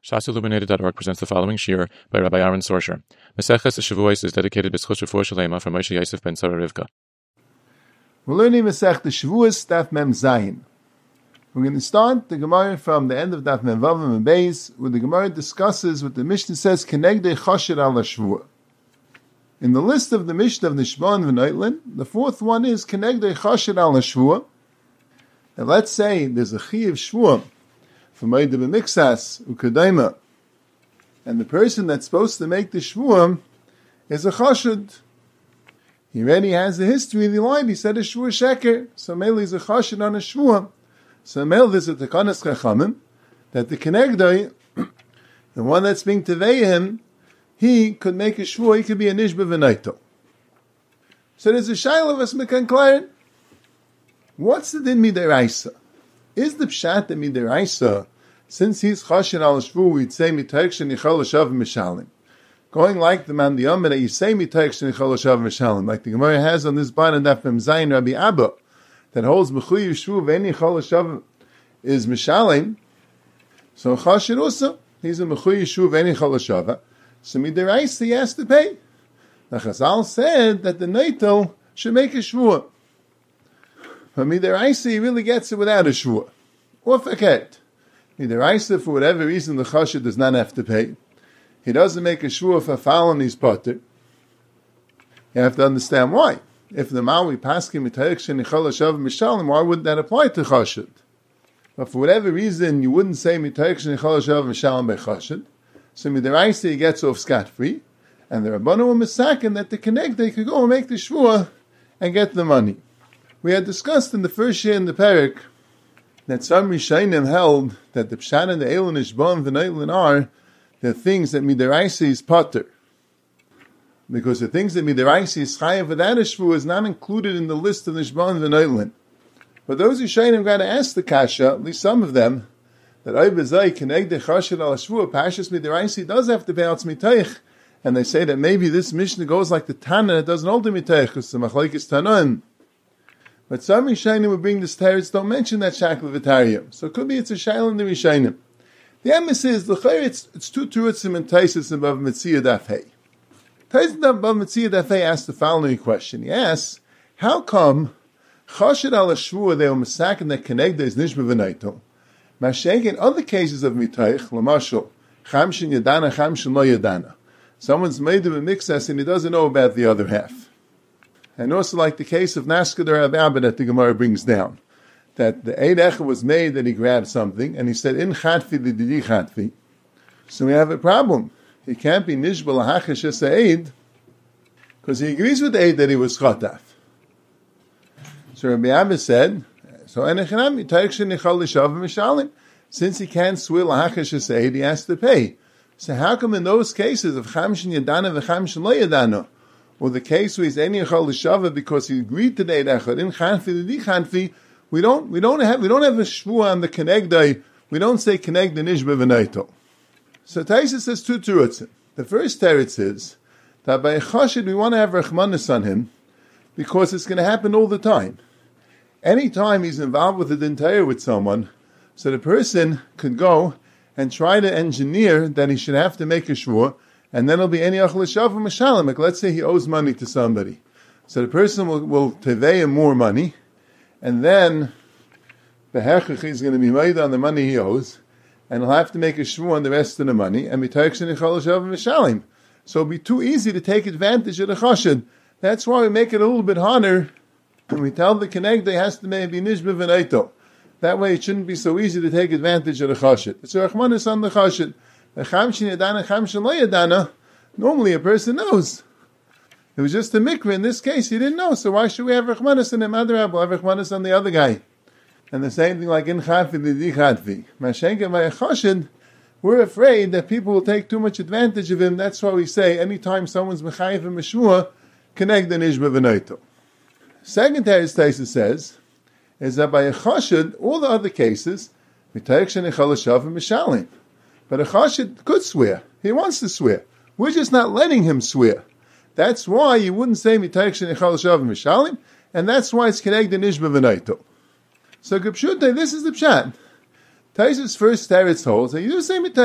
ShasIlluminated.org presents the following shir by Rabbi Aaron Sorsher. Maseches Shavuos is dedicated to B'schus Refuah Shalema from Moshe Yosef ben Sarah Rivka. We're learning Masech the Shavuos Daf Mem Zayin. We're going to start the Gemara from the end of Daf Mem Vav and Beis, where the Gemara discusses what the Mishnah says, Kenegdei Choshed al Shavuah. In the list of the Mishnah of Nishban v'Noitlin, the fourth one is Kenegdei Choshed al Shavuah. And let's say there's a Chi of Shavuah from Moed b'Miksas Ukadaima, and the person that's supposed to make the Shavuah is a Choshed. He already has the history of the life. He said a Shavuah Sheker, so Mele is a Choshed on a Shavuah. So Mele is a Tekanas Chachamim, that the Kenegdei, the one that's being Tevei him, he could make a Shavuah, he could be a Nishba v'Naito. So there's a Shaila of us Mekan. What's the Din Midiraisa? Is the Pshat that Midiraisa, since he's Choshed al Shavuah, we'd say Mitaych Shenichol Hashav Mishalim. Going like the man the Yom that you say Mitaych Shenichol Hashav Mishalim, like the Gemara has on this bar and Daf Mem Zayin Rabbi Abba, that holds Mechuyev Shavuah Ve'eni Chol Hashav is Mishalim. So Choshed also, he's a Mechuyev Shavuah Ve'eni Chol Hashav. So Midiraisa he has to pay. The Chazal said that the Neitel should make a Shavuah. But Midiraisa, he really gets it without a Shavuah. Or Faket. Midiraisa, for whatever reason, the Choshed does not have to pay. He doesn't make a Shavuah for foul and he's potter. You have to understand why. If the Maui Paskim Mitaych Shenichol Hashav Mishalim, why wouldn't that apply to Choshed? But for whatever reason, you wouldn't say Mitaych Shenichol Hashav Mishalim by Choshed. So Midiraisa, he gets off scot-free. And the Rabbanu were misaken that the Kenegdei could go and make the Shavuah and get the money. We had discussed in the first year in the Perek that some Rishayim held that the Pshat and the Eil and Nishban v'Noitlin are the things that Midiraisa is potter. Because the things that Midiraisa is chayav without a Shavuah is not included in the list of Nishban v'Noitlin. But those Rishayim got to ask the Kasha, at least some of them, that Oibazai Kenegdei Choshed al Shavuah, Pashas Midiraisa does have to pay out Mitaych. And they say that maybe this Mishnah goes like the Tana, it doesn't hold the Mitaych, because the Machlokes Tanoim. But some Rishayim would bring this teretz, don't mention that Shakla V'Tariyim. So it could be it's a Shaila in the Rishayim. The emes is, it's two terutzim and Taisus above Metzia Daf Hey. Taisus above Metzia Daf Hey asks the following question. He asks, how come Choshed al Shavuah they were masakin that Kenegdei is Nishba v'Naito? Mashenk in other cases of Mitaych, Lamashal, Chamshin Yadana, Chamshin Lo Yadana. Someone's made of a mixas and he doesn't know about the other half. And also like the case of Naskadar Abba that the Gemara brings down, that the Eid Echa was made that he grabbed something, and he said, in Chatfi Lididi Chatfi. So we have a problem. He can't be Nishba Lahachish as Eid, because he agrees with the Eid that he was Chataf. So Rabbi Abba said, so Enechanam, Yitaych Shenichol Hashav Mishalim. Since he can't swear Lahachish as Eid, he has to pay. So how come in those cases of Chamshin Yadana v'Chamshin Lo Yadana, or the case where he's Eni Yachol L'Shava because he agreed to the Eid Echad in Chanfi L'Di Chanfi, we don't have a Shavuah on the Kenegdei. We don't say Kenegdei Nishba v'Naito. So Taisa says two terutzim. The first teretz is that by a Choshed we want to have Rachmanis on him because it's going to happen all the time. Anytime he's involved with a dintayah with someone, so the person could go and try to engineer that he should have to make a Shavuah, and then it'll be Eni Yachol L'Shav Mishalim. Like let's say he owes money to somebody. So the person will tevei him more money, and then the Hechach is going to be made on the money he owes, and he'll have to make a Shavuah on the rest of the money, and Mitaych Shenichol Hashav Mishalim. So it'll be too easy to take advantage of the Choshed. That's why we make it a little bit harder, and we tell the Kenegdei has to maybe Nishba v'Naito. That way it shouldn't be so easy to take advantage of the Choshed. It's a Rachmanis on the Choshed. The Chamshin Yadana, Chamshin Lo Yadana, normally a person knows. It was just a mikveh. In this case, he didn't know. So why should we have Rachmanis on him? We'll have Rachmanis on the other guy. And the same thing like in Chatfi, L'Di Chatfi. Mashenka by a Choshed, we're afraid that people will take too much advantage of him. That's why we say, anytime someone's Mechayiv and Meshua, Kenegdei Nishba v'Naito. Second Taisa says, is that by a Choshed, all the other cases, Mitaych Shenichol Hashav Mishalim. But a Choshed could swear. He wants to swear. We're just not letting him swear. That's why you wouldn't say Mitaych Shenichol Hashav Mishalim, and that's why it's Kenegdei Nishba v'Naito. So Gepshutei, this is the Pshat. Taisa's first teretz holds that you do say Mitaych.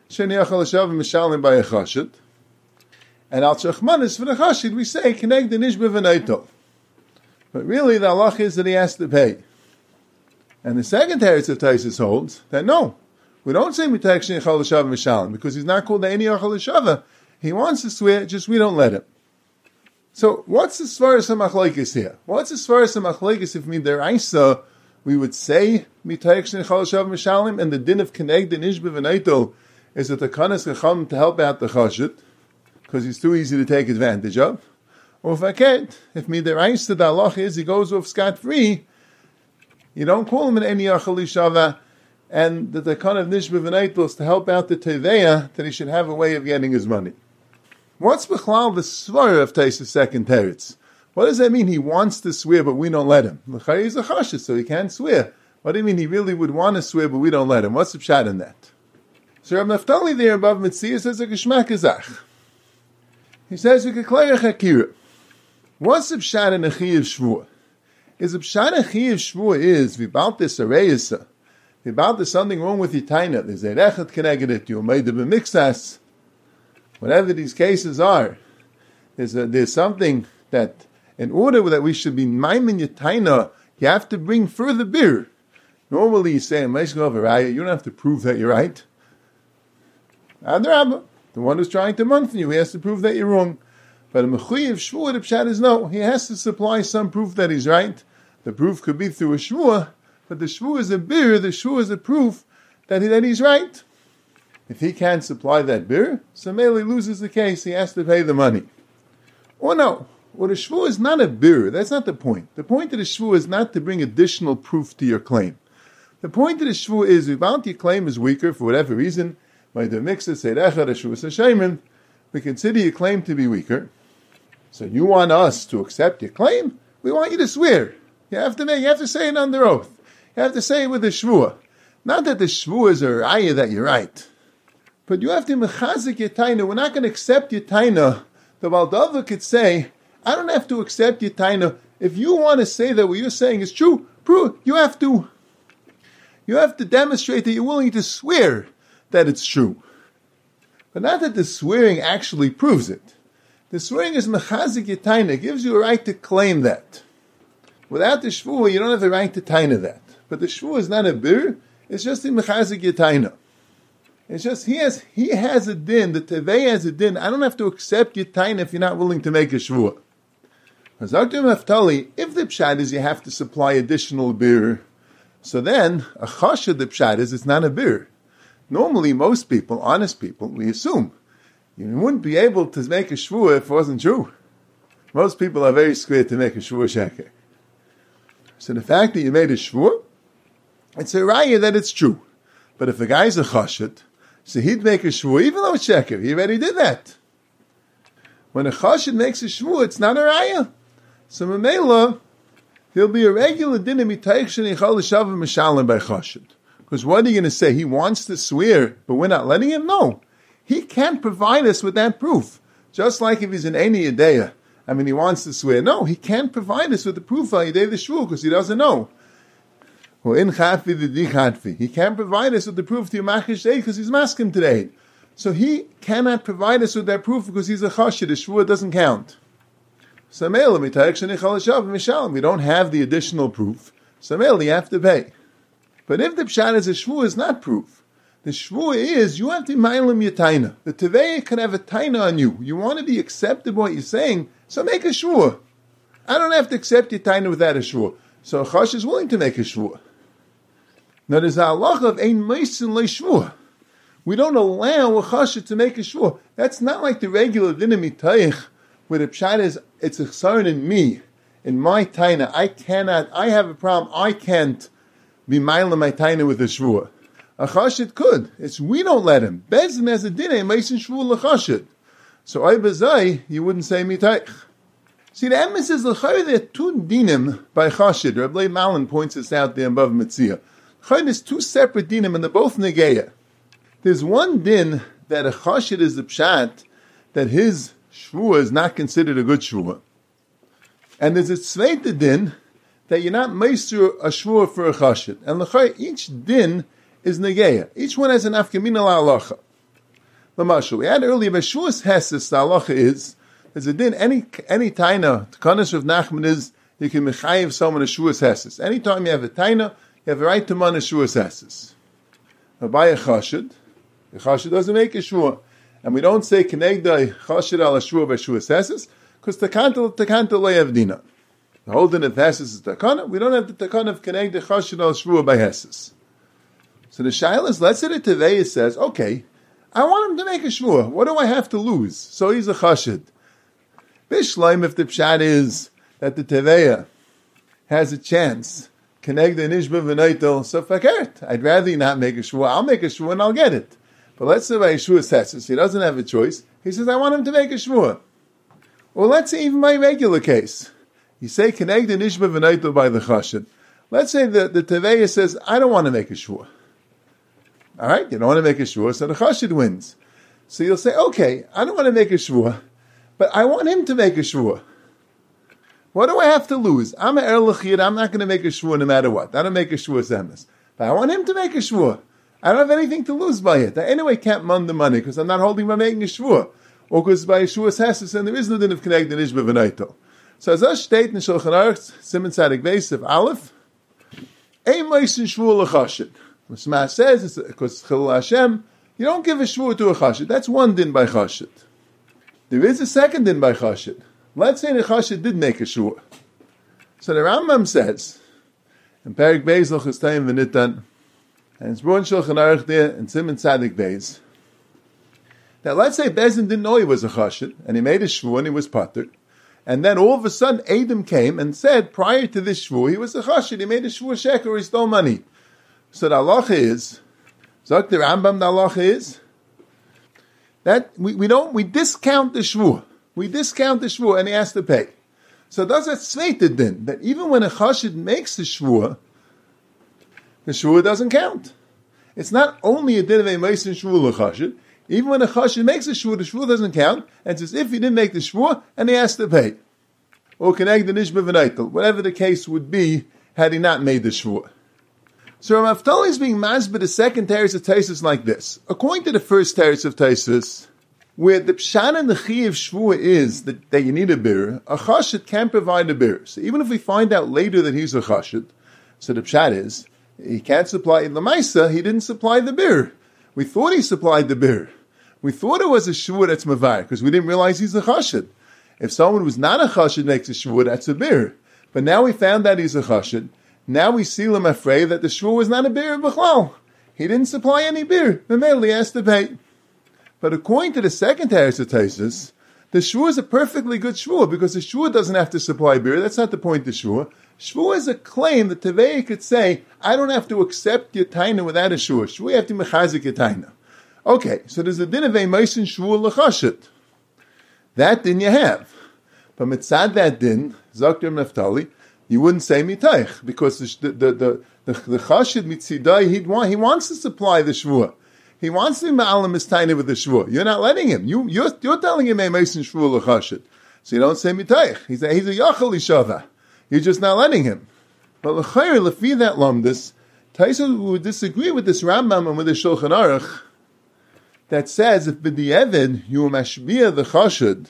Sheni Yachal L'Shav Mishalim by a Chashid. And Al Shachmanis for the Chashid, we say, Keneg the Nishba V'Naito. But really, the halach is that he has to pay. And the second teretz of Taisus holds that no, we don't say Mitayach Sheni Yachal L'Shav Mishalim, because he's not called the Eni Yachal L'Shav. He wants to swear, just we don't let him. So, what's the Svaras HaMachlekes here? What's the Svaras HaMachlekes if midiraisa we would say Mitayach Sheni Yachal L'Shav Mishalim, and the din of Keneg the Nishba V'Naito is that the Kanas Chacham to help out the Chashid, because he's too easy to take advantage of. Or if I can't, if midiraisa the halach is he goes off scot-free, you don't call him an Eni Yachal L'Shav, and that the kind of Nishba V'Naito is to help out the Teveya, that he should have a way of getting his money. What's B'chlal the Svara of Taisus' second teretz? What does that mean? He wants to swear, but we don't let him. L'chari is a chashish, so he can't swear. What do you mean he really would want to swear, but we don't let him? What's the pshat in that? So Rav Naftali there above Mitzvah says a geschmack azach. He says, what's the pshat in a Chiyav Shvuah? Is the pshat in a Chiyav Shvuah is, about this areyasa, about there's something wrong with your taina, there's a rechet keneged it, you made the b'mixas, whatever these cases are, there's something that, in order that we should be maimin your taina, you have to bring further beer. Normally you say, you don't have to prove that you're right. Adrabah, the one who's trying to month you, he has to prove that you're wrong. But a mechuyev shvuah, the pshat is no, he has to supply some proof that he's right. The proof could be through a shvuah, but the shvuah is a bir, the shvuah is a proof that he's right. If he can't supply that bir, so Mele loses the case, he has to pay the money. Or no, the shvuah is not a bir, that's not the point. The point of the shvuah is not to bring additional proof to your claim. The point of the shvuah is, if your claim is weaker for whatever reason, by the mixer, we consider your claim to be weaker. So you want us to accept your claim? We want you to swear. You have to say it under oath. You have to say it with a shvuah. Not that the shvuah is a raya that you're right. But you have to mechazik your taina. We're not going to accept your taina. The Valdava could say, I don't have to accept your taina. If you want to say that what you're saying is true, prove. You have to demonstrate that you're willing to swear that it's true. But not that the swearing actually proves it. The swearing is mechazik your taina, gives you a right to claim that. Without the shvuah, you don't have the right to taina that. But the shvuah is not a bir, it's just a mechazik your taina. It's just, he has a din, the tevei has a din, I don't have to accept your taina if you're not willing to make a shvuah. If the pshat is you have to supply additional bir, so then, a chasha the pshat is it's not a bir. Normally, most people, honest people, we assume you wouldn't be able to make a shvuah if it wasn't true. Most people are very scared to make a shvuah sheker. So the fact that you made a shvuah, it's a raya that it's true. But if a guy's a chashid, so he'd make a shvuah, even though it's sheker, he already did that. When a chashid makes a shvuah, it's not a raya. So Mamela, there'll be a regular din of mitayach sheni yachal l'shav mishalim by chashid. Because what are you going to say? He wants to swear, but we're not letting him? No. He can't provide us with that proof. Just like if he's an Eini Yedeya. He wants to swear. No, he can't provide us with the proof of Yedei the Shvuah because he doesn't know. Or in Chatfi the Di Chatfi. He can't provide us with the proof to Yemachish Eid because he's masking today. So he cannot provide us with that proof because he's a Chashid. The Shvuah doesn't count. We don't have the additional proof. So you have to pay. But if the pshat is a shvuah is not proof, the shvuah is you have to mailim your taina. The tevei can have a taina on you. You want to be accepted what you're saying, so make a shvuah. I don't have to accept your taina without a shvuah. So a chash is willing to make a shvuah. Now there's a halacha of ein meisin le shvuah. We don't allow a chash to make a shvuah. That's not like the regular dinah mitayich, where the pshat is it's a chsaron in me, in my taina. I have a problem. I can't be mailam my taina with a shvuah. A chashid could. It's we don't let him. Bezin has a dinah meisin shvuah lechashid. So I bezai you wouldn't say mitayich. See, the emes is l'chayr there are two dinim by chashid. Rabbi Malin points this out there above Metzia. Chayr is two separate dinim and they're both negeya. There's one din that a chashid is the pshat that his shvuah is not considered a good shvuah. And there's a tzveita din that you're not meister a shvuah for a chashid. And l'chayr, each din is negeya. Each one has an afkamina la'alacha. Lamashal, we had earlier, Meshuas Heses, the halacha is, there's a din, any taina, the Kadosh of Nachman is, you can mechayiv someone a Shuas Heses. Anytime you have a taina, you have a right to man a Shuas Heses. By a chashid, the chashid doesn't make a shua. And we don't say kenegdai chashid al shua by Shuas Heses, because takanta le'evdina. The whole din of Heses is takana, we don't have the takana of kenegdai chashid al shua by Heses. So the shaila is, let's say the Teveya says, okay, I want him to make a shua. What do I have to lose? So he's a chashid. Bishleim, if the pshat is that the Teveya has a chance, kenegdai nishba v'naitel, so fakert. I'd rather not make a shua. I'll make a shua and I'll get it. But let's say by Shuas Heses, he doesn't have a choice. He says, I want him to make a shua. Or let's say even my regular case. You say kenegdai nishba v'naitel by the chashid. Let's say the Teveya says, I don't want to make a shua. All right, you don't want to make a shua, so the chashid wins. So you'll say, okay, I don't want to make a shua, but I want him to make a shua. What do I have to lose? I'm an erlachid, I'm not going to make a shua no matter what. I don't make a shua zemes. But I want him to make a shua. I don't have anything to lose by it. I anyway can't mun the money because I'm not holding by making a shua. Or because by a shua's heses, and there is no din of kenegdai nishba v'naitel. So as us state in Shulchan Aruch, Siman Tzadik Beis of Aleph, ein meisen shua l'chashid. The Shema says, because Chilul Hashem, you don't give a shvur to a chashid. That's one din by chashid. There is a second din by chashid. Let's say the chashid did make a shvur. So the Rambam says, in Perik Beis L'chastayim V'nitan, and it's brought in Shulchan Aruch there, and Siman Tzadik Beis, that let's say Bezin didn't know he was a chashid, and he made a shvur and he was pattered, and then all of a sudden Adam came and said, prior to this shvur, he was a chashid, he made a shvur sheker, he stole money. So the halacha is, Zok the Rambam, the halacha is, that we discount the shvur. We discount the shvur and he has to pay. So does that sveited then, that even when a chashid makes the shvur doesn't count. It's not only a din of a meisen shvur l'chashid, even when a chashid makes a shvur, the shvur doesn't count, and it's as if he didn't make the shvur and he has to pay. Or kenegdai nishba v'naitel, whatever the case would be, had he not made the shvur. So Rav Naftali is being masbid the second teretz of Taisus like this. According to the first teretz of Taisus, where the pshan and the chi of shvua is that you need a bir, a chashid can't provide a bir. So even if we find out later that he's a chashid, so the pshat is, he can't supply, in the Maisa, he didn't supply the bir. We thought he supplied the bir. We thought it was a shvua that's mavar, because we didn't realize he's a chashid. If someone who's not a chashid makes a shvua, that's a bir. But now we found that he's a chashid. Now we seal him afraid that the shvur was not a beer b'chlal. He didn't supply any beer. The male he has to pay. But according to the second teretz of Taisus, the shvur is a perfectly good shvur because the shvur doesn't have to supply beer. That's not the point of shvur. Shvur is a claim that Teveya could say, I don't have to accept your taina without a shvur. Shvur, you have to mechazik your taina. Okay, so there's a din of a meisen shvur l'chashit. That din you have. But mitzad that din, Zakir Naftali, you wouldn't say mitaych, because the chashid mitzidai, he wants to supply the shvur. He wants to be ma'alam his taina with the shvur. You're not letting him. You're telling him a meisen shvur l'chashid. So you don't say mitaych. He's a yachal ishava. You're just not letting him. But l'chayr, lefi that lamdus, Taisus would disagree with this Rambam and with the Shulchan Aruch that says if b'di'evid you mashbiya the chashid,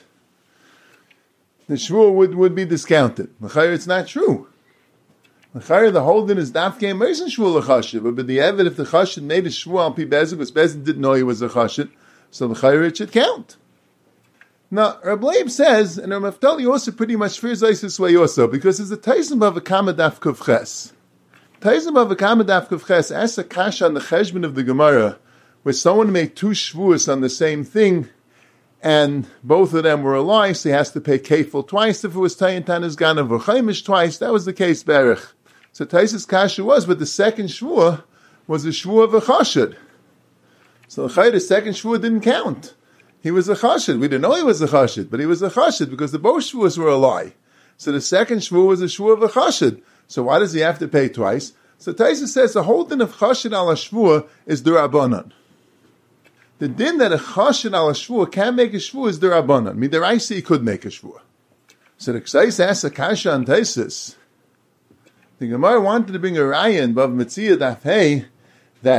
the shvur would be discounted. L'chayr, it's not true. L'chayr, the whole din is dafkei meisen shvur l'chashid. But b'di'evid, if the chashid made a shvur al pi bezin, because bezin didn't know he was a chashid, so l'chayr it should count. Now, Reb Leib says, and Rav Naftali also pretty much fears this way also, because there's a Taisim Bava Kama Daf Kuf Ches. Taisim Bava Kama Daf Kuf Ches asks a kasha on the cheshbon of the Gemara, where someone made two shvuos on the same thing, and both of them were a lie, so he has to pay kefil twice. If it was Tayin Tanis Ganav or Chaimish twice, that was the case Berech. So Taisis kasha was, but the second shvuah was a shvuah of a chashid. So the second shvuah didn't count. He was a chashid. We didn't know he was a chashid, but he was a chashid because the both shvuos were a lie. So the second shvuah was a shvuah of a chashid. So why does he have to pay twice? So Taisa says the whole din of chashid ala shvuah is d'Rabbanan. The din that a chashid ala shvuah can make a shvuah is d'Rabbanan. Midaraisa he could make a shvuah. So the Ksais asks a kasha on Taisus. The Gemara wanted to bring a raya in Bav Metzia Daf Hey that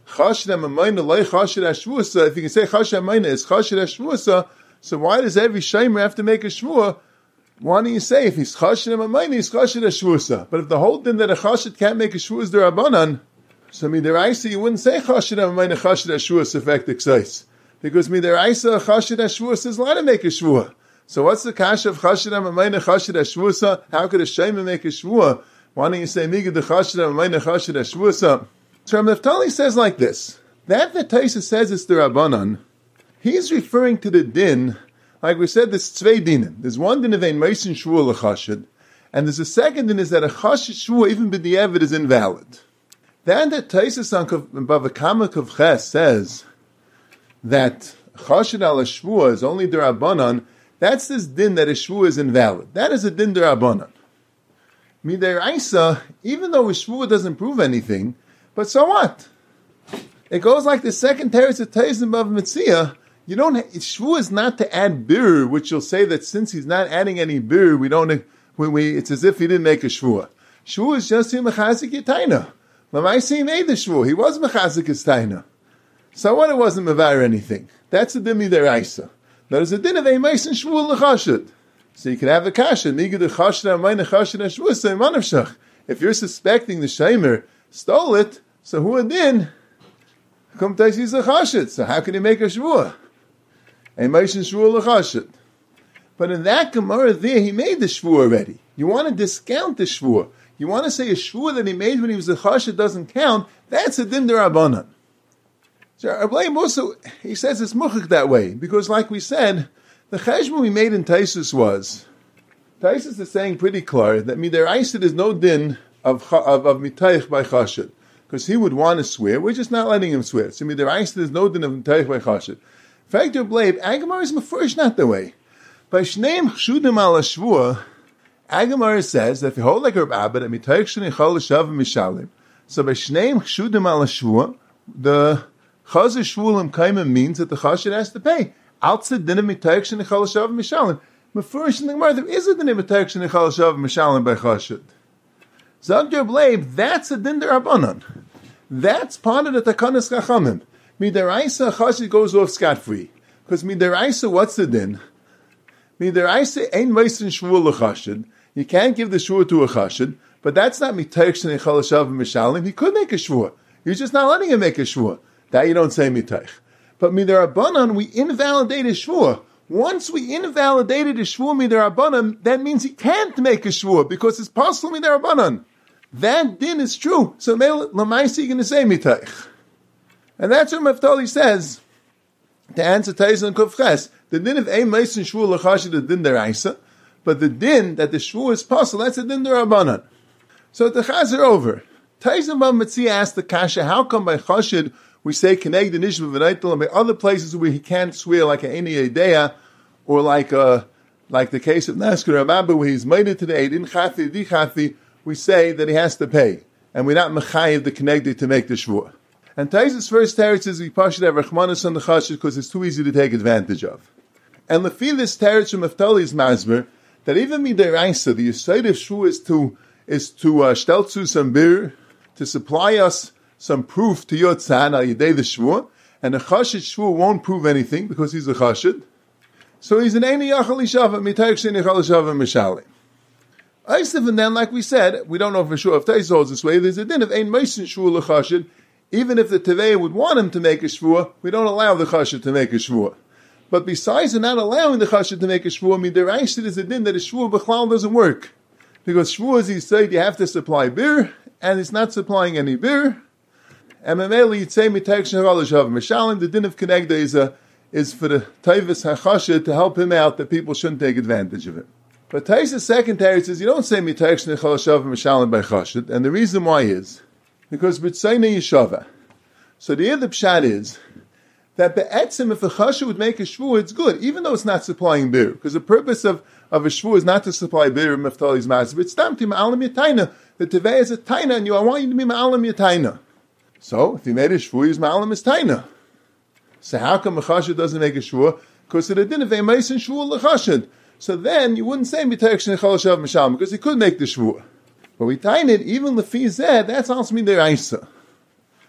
Chashid HaMamayna loy Chashid HaShvuasa, if you can say Chashid HaMamayna is Chashid HaShvuasa, so why does every Shomer have to make a Shvua? Why don't you say, if he's Chashid HaMamayna, he's Chashid HaShvuasa? But if the whole thing that a Chashid can't make a Shvua is the Rabbanan, so Midaraisa, you wouldn't say Chashid HaMamayna Chashid HaShvuasa effect excites. Because Midaraisa, Chashid HaShvuasa is allowed to make a Shvua. So what's the kasha of Chashid HaMamayna Chashid HaShvuasa? How could a Shomer make a Shvua? Why don't you say Migad the Chashid HaMamayna Chashid HaShvuasa? So Naftali says like this, that the Taisa says it's the Rabbanan, he's referring to the din, like we said, there's zwei dinim. There's one din of ein meisen shvua l'chashid, and there's a second din is that a chashid shvua, even b'di'evid, is invalid. Then the Taisa on Bava Kama Kuf Ches says that chashid al shvua is only the Rabbanan, that's this din that a shvua is invalid. That is a din the Rabbanan. Midaraisa, even though a shvua doesn't prove anything, but so what? It goes like the second teretz of Taisim of Mitzia. You don't. Shvu is not to add bir, which you'll say that since he's not adding any bir, we don't. It's as if he didn't make a shvu. Shvu is just him mechazik yitaina. Lamaisi made the shvu. He was mechazik yitaina. So what? It wasn't mevar anything. That's a dimi deraisa. That is a din of a meisin shvu l'chashid. So you can have a kasha. Migad the chashid amayna chashid shvu seimanavshach. If you're suspecting the shamer stole it, so who din? Come to he's a chashid. So how can he make a shvuah? A meishin shvuah l'chashid. But in that Gemara there, he made the shvuah already. You want to discount the shvuah. You want to say a shvuah that he made when he was a chashid doesn't count. That's a din d'Rabbanan. So Ablay Musa, he says it's muchik that way because, like we said, the cheshbon we made in Taisus was Taisus is saying pretty clear that midaraisa is no din of mitayich by chashid. Because he would want to swear, we're just not letting him swear. So midaraisa there's no din of mitayich by chashid. Factor blame, Agamar is mafurish not the way. By shneim chshudim al shvua, Agamar says that if you hold like Reb Abba, that mitayich shenichal l'shavim mishalim. So by shneim chshudim al shvua, the chazir shvulim kaimim means that the chashid has to pay. Outside din of mitayich shenichal l'shavim mishalim. Mafurish in the Gemara, there is a din of mitayich shenichal l'shavim mishalim by chashid. Zagdir Bleib, that's a din d'Rabbanan. That's part of the Takanas Chachamim. Midaraisa chashid goes off scot-free. Because midaraisa, what's the din? Midaraisa ain't meisen shvuah l'chashid. You can't give the shvuah to a chashid, but that's not mitayich shenichal l'shavim mishalim. He could make a shvuah. You're just not letting him make a shvuah. That you don't say mitayich. But midarabanan, we invalidate his shvuah. Once we invalidated his shvuah midarabanan, that means he can't make a shvuah because it's possible midarabanan. That din is true. So lamaisi going to say mitayich. And that's what Naftali says to answer Taiz and Kufches. The din of ein meisen shvuah l'chashid is din deraisa, but the din that the shvuah is possible, that's a din derabanan. So the chazer over. Taiz and Matzia asked the kasha, how come by chashid we say keneg the nishma v'naitel, and by other places where he can't swear like an eni edeya, or like the case of Naskar Rabba where he's made it to the eidin chafi di chafi, we say that he has to pay, and we're not mechayiv the kenegdi to make the shvuah. And Taiz's first teretz is we pashed have rachmanis on the chashid because it's too easy to take advantage of. And lefi this teretz from Naftali's masber that even midaraisa the yesod of shvuah is to shteltzu some bir to supply us some proof to yotzan al yedei the shvuah, and the chashid shvuah won't prove anything because he's a chashid. So he's an eini yachal ishava mitayich shenichal ishava mishalim. And then, like we said, we don't know for sure if Taisa holds this way. There's a din of ein meisen shvuah l'chashid. Even if the Tevei would want him to make a shvuah, we don't allow the chashid to make a shvuah. But besides not allowing the chashid to make a shvuah, midaraisa is a din that a shvuah b'chlal doesn't work. Because shvuah, as he said, you have to supply bir, and it's not supplying any bir. And memeli you'd say mitayich shenichal l'shavim mishalim. The din of kenegda is for the taivas hachashid to help him out that people shouldn't take advantage of it. But Taisa's second teretz says you don't say mitayich shenichal l'shavim mishalim by chashid, and the reason why is because b'tzayna yeshava. So the other pshat is that be'etzim, if a chashid would make a shvuah, it's good, even though it's not supplying bir, because the purpose of a shvuah is not to supply bir in Naftali's massive. It's tamti ma'alam yataina. The tevei is a taina, and I want you to be ma'alam yataina. So if he made a shvuah, he's ma'alam his taina. So how come a chashid doesn't make a shvuah? Because it didn't have a meisen shvuah l'chashid. So then you wouldn't say mitayich shenichal l'shavim mishalim because he could make the shvuah. But we tie it, even lefi zeh, that's also midaraisa.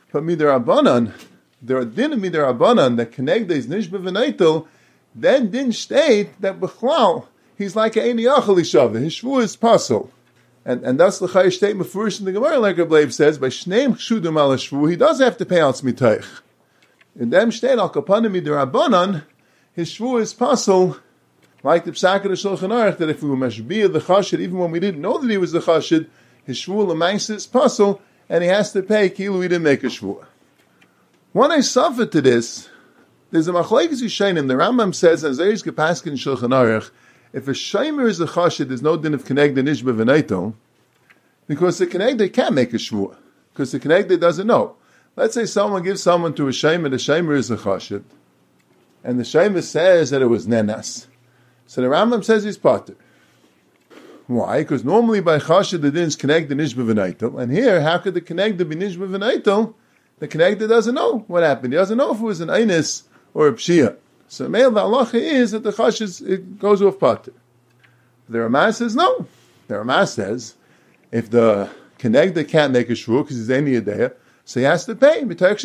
But midarabanan, there are din of midarabanan that connect is nishba v'neitel, then didn't state that b'chlal, he's like a eini achal ishav, his shvu is pasul. And that's the Chayyim statement first in the Gemara, like Rabbi says, by Shneim Chshudim al Shvu, he does have to pay out Smitaych. In them state, al kapanim midirabanan, his Shvu is pasul, like the Psak of the Shulchan Aruch, that if we were mashbiyah the Chashid, even when we didn't know that he was the Chashid, his Shvu l'maisa is pasul, and he has to pay, kilu he didn't make a Shvu. When I suffer to this, there's a machlekes yishayim. The Rambam says, as there is Gepaskin in Shulchan Aruch, if a Shomer is a Chashid, there's no din of Kenegda Nishba V'Neitel, because the Kenegda can't make a Shvuah, because the Kenegda doesn't know. Let's say someone gives someone to a Shomer, the Shomer is a Chashid, and the Shomer says that it was Nenas. So the Rambam says he's Pater. Why? Because normally by Chashid the din is Kenegda Nishba V'Neitel, and here, how could the Kenegda be Nishba V'Neitel? The Kenegda doesn't know what happened. He doesn't know if it was an Einis or a Pshia. So the halacha is that the Chashid, it goes off Pater. The Ramah says no. The Ramah says, if the Kenegda can't make a shvu because he's any Yedea, so he has to pay.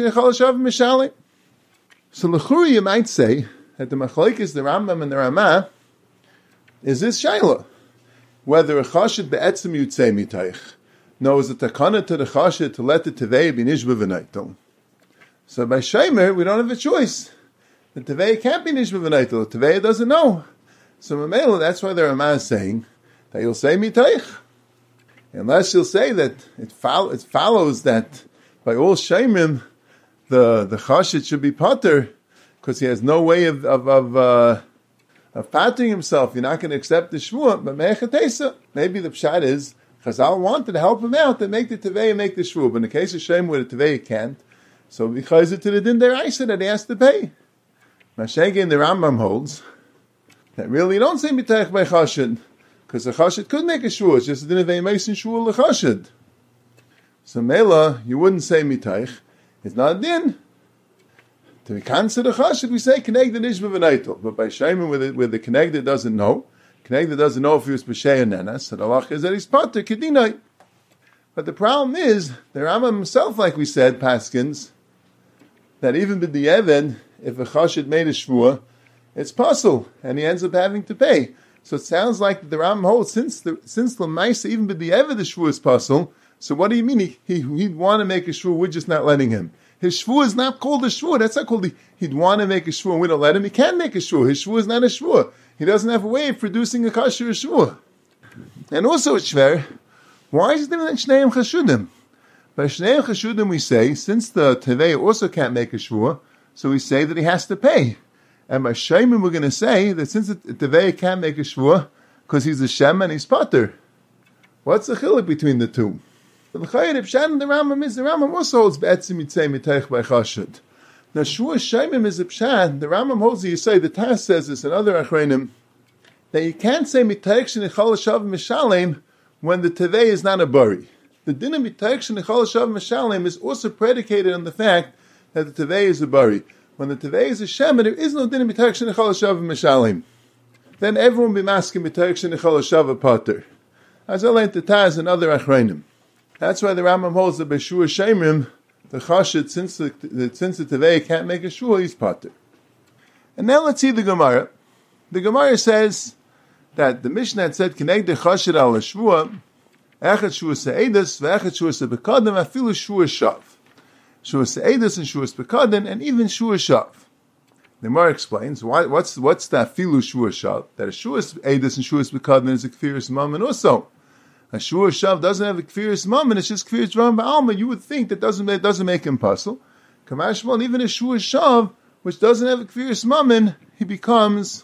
So l'churi you might say that the machlokes, the Rambam and the Ramah, is this shayla, whether a Chashid be'etzem yutzei mitaych knows the takana to the Chashid to let the Tevei be nishba v'neitel. So by Shomer, we don't have a choice. The Tevei can't be nishba v'neitel. The Tevei doesn't know. So Mamela, that's why the Ramah is saying that you'll say mitaych. Unless you'll say that it follows that by all Shemim, the Chashid should be Pater, because he has no way of patting himself. You're not going to accept the Shvuah, but Me'echatesa. Maybe the Pshat is, Chazal wanted to help him out and make the Tevei and make the Shvuah. But in the case of Shem where the Tevei can't, so because it to the Din Deraisa that he has to pay. Mashegi in the Rambam holds that really you don't say Mitaych by Chashid, because the Chashid could make a Shvuah, it's just a Din of Eimeis and Shvuah l'Chashid. So Mela, you wouldn't say Mitaych, it's not a Din. To be considered Chashid, we say Kenegda Nishba V'Neitel. But by Shaimin, where the Kenegda doesn't know if he was B'Shei and Nenas, so the halach is that he's Pater, Kedinai. But the problem is, the Rambam himself, like we said, Paskins, that even with the Even, if a Chashid made a Shvuah, it's pasul, and he ends up having to pay. So it sounds like the Rambam holds, since the Maisa, even with the Even, the Shvuah is pasul, so what do you mean he'd want to make a Shvuah, we're just not letting him? His Shvuah is not called a Shvuah, that's not called he'd want to make a Shvuah, and we don't let him, he can't make a Shvuah, his Shvuah is not a Shvuah. He doesn't have a way of producing a kasher Shvuah. And also it's shver, why is it different than Shneim Chashudim? By Shneim Chashudim we say, since the Tevei also can't make a Shvuah, so we say that he has to pay. And by Shaimin we're going to say that since the Tevei can't make a Shvuah, because he's a Shem and he's Pater. What's the chiluk between the two? But the Chayyim Pshat and the Rambam also holds Be'etzim Yitzei Mitaych by Chashid. Now Shvuah Shaimim is a Pshat, the Rambam holds you say, the Tas says this, and other Achreinim, that you can't say Mitaych Shenichal Shav Mishalem when the Tevei is not a Bari. The din of Mitaych Shenichal Shav Mishalem is also predicated on the fact that the Tevei is a Bari. When the Tevei is a Shem, there is no din of Mitaych Shenichal Shav Mishalem. Then everyone will be masking Mitaych Shenichal Shav Pater. As I learned the Tas and other Achreinim. That's why the Rambam holds that by Shvuah Shemrim, the Chashid, since the Tevei can't make a Shvuah, he's Pater. And now let's see the Gemara. The Gemara says that the Mishnah had said, Kenegde Chashid al Shvuah, Echad Shvuah Se'edus, Ve'echad Shvuah Se'bekadam, Afilu Shvuah Shav. Shvuah Se'edus and Shvuah Se'bekadam, and even Shvuah Shav. The Gemara explains, what's that Afilu Shvuah Shav? That a Shvuah Se'edus and Shvuah Se'bekadam is a Kfiris Mammon also. A Shvuah Shav doesn't have a Kfiris Mammon, it's just Kfiris Ram Ba'alma. You would think that doesn't make him pasul. Kamashmal, even a Shvuah Shav, which doesn't have a Kfiris Mammon, he becomes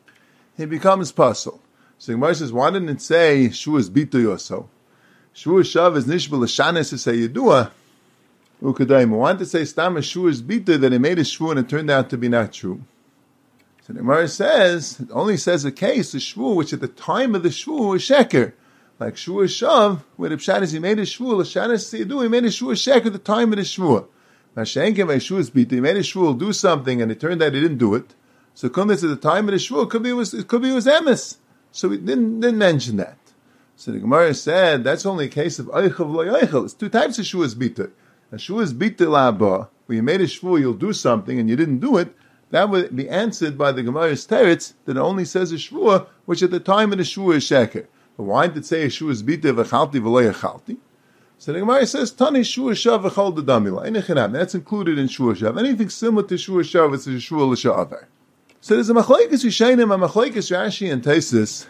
pasul. So the Gemara says, why didn't it say Shvuah's Bitoy also? Shvuah Shav is Nishbal Hashanes to say Yedua. Ukadayim. Why didn't it say Stam a Shvuah's Bitoy that he made a Shvuah and it turned out to be not true? So the Gemara says, it only says a case, a Shvuah, which at the time of the Shvuah was Sheker. Like Shvuah Shav, where the Pshat is he made a Shvuah, Hashanes Seidu, he made a Shvuah Sheker at the time of the Shvuah. Mashenke by Shvuah's Bitoy, he made a Shvuah do something and it turned out he didn't do it. So come at the time of the Shvuah, could be it was emes. So we didn't mention that. So the Gemara said that's only a case of Eichel v'lo Eichel. It's two types of Shvuah's Bitoy. A shvua is bitul haba, where you made a shvua, you'll do something, and you didn't do it, that would be answered by the Gemara's teretz that it only says a shvua, which at the time of the shvua is sheker. But why did it say a shvua is bitul v'chalti v'lo yachalti? So the Gemara says, Tani shvua shav v'chol d'damila. That's included in shvua shav. Anything similar to shvua shav is a shvua l'sha'avar. So there's a machlokes Yishayim, a machlokes Rashi and Taisus.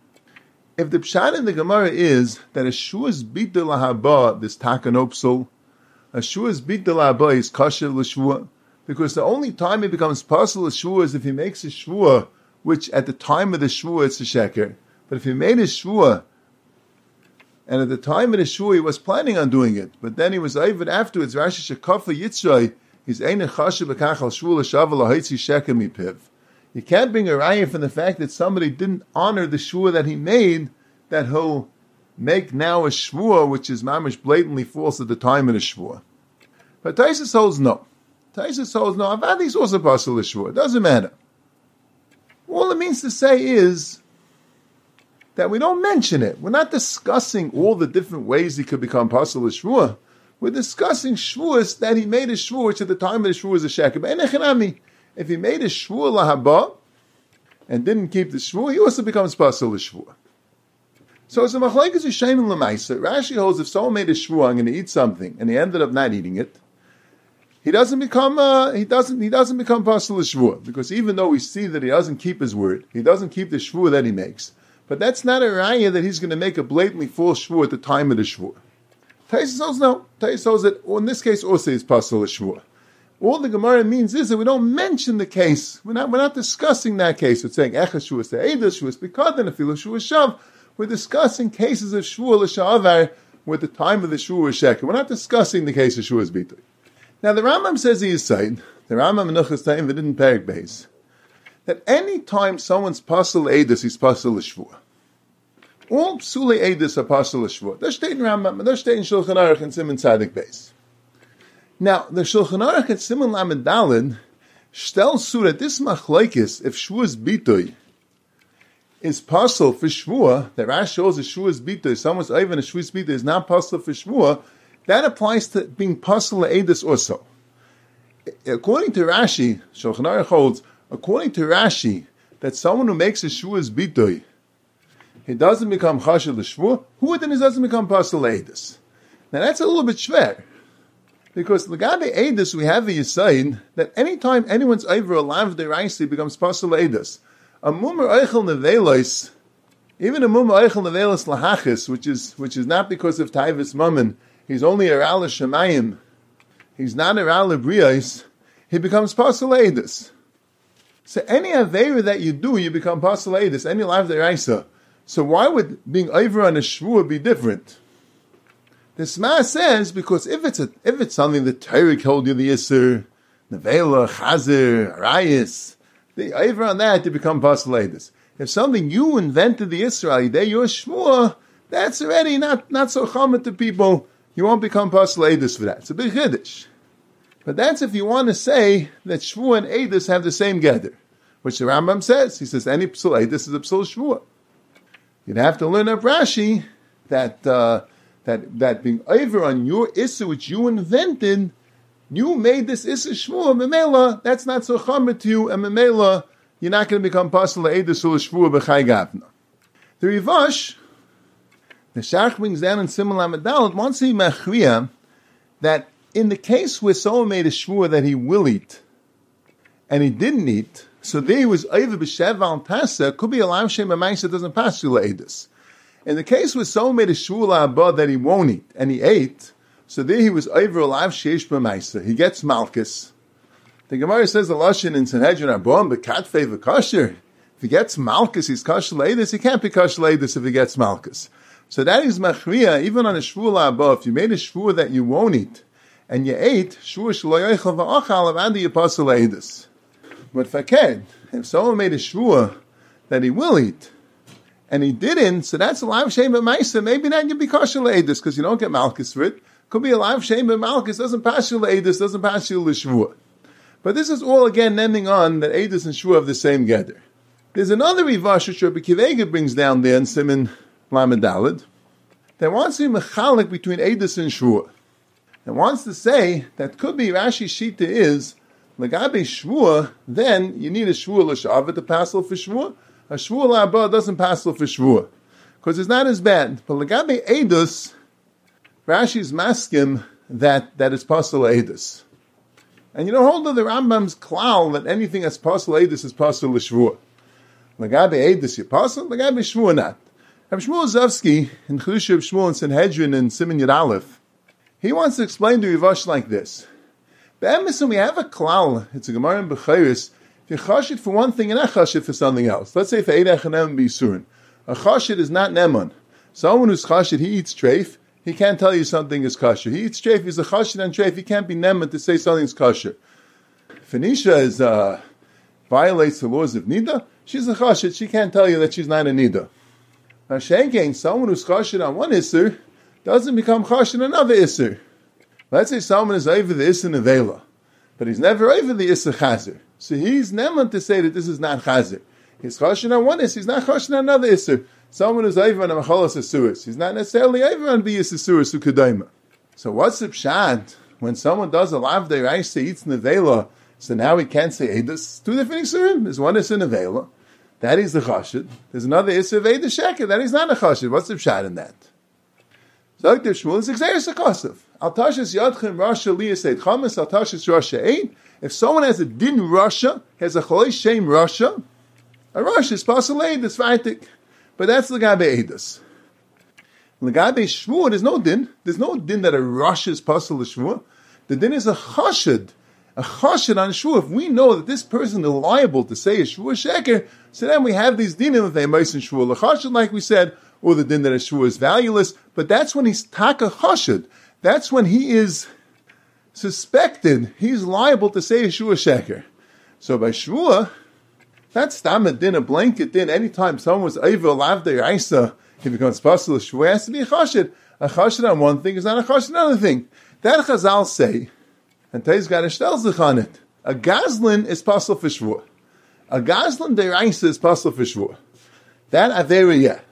If the pshat in the Gemara is that a shvua is bitul haba, this takanopsul, a shvua is bitul haba is kosher l'shvua, because the only time it becomes possible a shvua is if he makes a shvua, which at the time of the shvua it's a sheker. But if he made a shvua, and at the time of the shvua he was planning on doing it, but then he was over afterwards, Rashi shekafa yitzray, he's ein chashiv b'kach al shvua l'shav l'haitzi sheker mipiv. You can't bring a raya from the fact that somebody didn't honor the shvua that he made, that he'll make now a shvua which is mamish blatantly false at the time of the shvua. But Taisus holds no. Taisus holds no. Avadi is also possible to shvua. It doesn't matter. All it means to say is that we don't mention it. We're not discussing all the different ways he could become possible to shvua. We're discussing shvuas that he made a shvua, which at the time of the shvua is a sheker. If he made a shvua lahaba and didn't keep the shvua, he also becomes possible to shvua. So it's a machlokes Yishayim and Lamaisa. Rashi holds if someone made a shvua, I'm going to eat something, and he ended up not eating it, he doesn't become possible shvua, because even though we see that he doesn't keep his word, he doesn't keep the shvua that he makes. But that's not a raya that he's going to make a blatantly false shvua at the time of the shvua. Taisus holds no. Taisus holds that, or in this case, also is possible shvua. All the Gemara means is that we don't mention the case. We're not discussing that case. We're saying Echa shvua, Eidah shvua, because then afilu shvua shav. We're discussing cases of shvua l'sha'avar where the time of the shvua is sheker. We're not discussing the case of shvuas bitul. Now the Rambam says he is saying, the Rambam Menuchas Ta'im V'didin Perek Beis, that any time someone's pasul eidus, he's pasul l'shvua. All psule eidus are pasul l'shvua. That's steht in Rambam, that's steht in Shulchan Aruch and Siman Tzadik Beis. Now the Shulchan Aruch and Siman Lamed Daled stells so that this machlokes, if shvuas bitul is pasul for shvua, that Rashi shows a shvuas bitul, someone's even a shvuas bitul is not pasul for shvua, that applies to being pasul eidus also. According to Rashi, Shulchan Aruch holds, according to Rashi, that someone who makes a shvuas bitul, he doesn't become chashiv l'shvua, who then doesn't become pasul eidus? Now that's a little bit schwer, because l'gabe eidus we have a yisayin that anytime anyone's over a lav deraisi becomes pasul eidus. A mumar eichel nevelos, even a mumar eichel nevelos lahachis, which is not because of taivus mammon, he's only a ral shemayim, he's not a ral brios, he becomes pasul eidus. So any aveira that you do, you become pasul eidus, any lav deraisa. So why would being over on a shvua be different? The Sma says because if it's something that Torah told you the Yisur, Nevela, Chazer, Arayis, the over on that to become pasul eidus. If something you invented the Yisrael, they your shvua, that's already not so common to people. You won't become pasul eidus for that. It's a big chiddush. But that's if you want to say that shvua and eidus have the same gather, which the Rambam says. He says any psul eidus is a psul shvua. You'd have to learn up Rashi that being over on your issue which you invented, you made this issue shvua, memela, that's not so chamer to you, and memela, you're not going to become pasul eidus or shvua b'chai gavna. The Rivash, the Sharch brings down in Siman Lamed wants to be machriya that in the case where someone made a shvua that he will eat, and he didn't eat, so there he was over b'sheval tasa, could be a lav shem that doesn't pass you eidus. In the case where someone made a shvua abad that he won't eat, and he ate, so there he was over a lav sheish b'maisa. He gets malchus. The Gemara says the lashon in Sanhedrin Arbon b'katfei v'kosher. If he gets malchus, he's kosher eidus. He can't be kosher eidus if he gets malchus. So that is machriya even on a shvua abad. If you made a shvua that you won't eat, and you ate, shvua shelo yochel v'achal avadi pasul eidus. But faked, if someone made a shvua that he will eat, and he didn't, so that's a live shame of Maisa. Maybe then you'd be kosher le'edus, because you don't get malchus for it. Could be a live shame of malchus, doesn't pass you le'edus, doesn't pass you l'shvua. But this is all again ending on that edus and shvua have the same gather. There's another rivash which Rabbi Kivega brings down there in Siman Lamed Daled that wants to be mechalik between edus and shvua. and wants to say that could be Rashi's shita is Lagabe Shvua, then you need a Shvua l'shavah to passel for Shvua. A Shvua la'aba doesn't passel for Shvua, because it's not as bad. But Lagabe Eidus, Rashi's maskim that it's passel Eidus. And you don't hold to the Rambam's klal that anything that's passel Eidus is passel l'shvua. Lagabe Eidus you passel, Lagabe Shvua not. Rabbi Shmuel Zavsky in Chidusha of Shmuel and Sanhedrin in Siman Yud Aleph, he wants to explain the Rivash like this. Be'emes, we have a klal, it's a Gemara in Bechayris, if you chashit for one thing, you're not chashit for something else. Let's say for Eidach and Neman B'Yisurin. A chashit is not Neman. Someone who's chashit, he eats treif, he can't tell you something is kosher. He eats treif, he's a chashit on treif, he can't be Neman to say something's kosher. Phoenicia is, violates the laws of Nida, she's a chashit, she can't tell you that she's not a Nida. Now, Shenkein, someone who's chashit on one Isser, doesn't become chashit on another Isser. Let's say someone is over the Isser Nevela, but he's never over the Isser Chazer. So he's neman to say that this is not Chazer. He's chashit on one Isser, he's not chashit on another Isser. Someone who's over on a Machalas Asuris, he's not necessarily over on B'yis Asuris Ukadaima. So what's the pshat? When someone does a lav deiraisa, eats Nevela, so now he can't say Eidos? Two different Isurim. There's one Isser Nevela, that is the chashit. There's another Isser of Eidos Sheker, that is not a chashit. What's the pshat in that? So Dr. Shmuel is Xeris HaKosov. Al Tashis Yadchim Rasha Liyas Eid Chamas, Al Tashis Rasha Eid. If someone has a din Rasha, has a Chalei Shem Rasha, a Rasha is Pasal Eid, it's Vaitik. But that's Lagabe Eidos. Lagabe Shvua, there's no din. There's no din that a Rasha is Pasal Shvua. The din is a chashid. A chashid on Shvua. If we know that this person is liable to say a Shvua Sheker, so then we have these dinim of a Meis and Shvua. The chashid, like we said, or the din that a Shvua is valueless, but that's when he's taka chashid. That's when he is suspected, he's liable to say a Shvua Sheker. So by Shvua, that's stamad din, a blanket din. Anytime someone was over lav deiraisa, he becomes pasal Shvua, has to be a chashid. A chashid on one thing is not a chashid on another thing. That Chazal say, and Tei's got a shtelzich on it, a gazlin is pasal for Shvua. A gazlin deiraisa is pasal for Shvua. That avera yeh.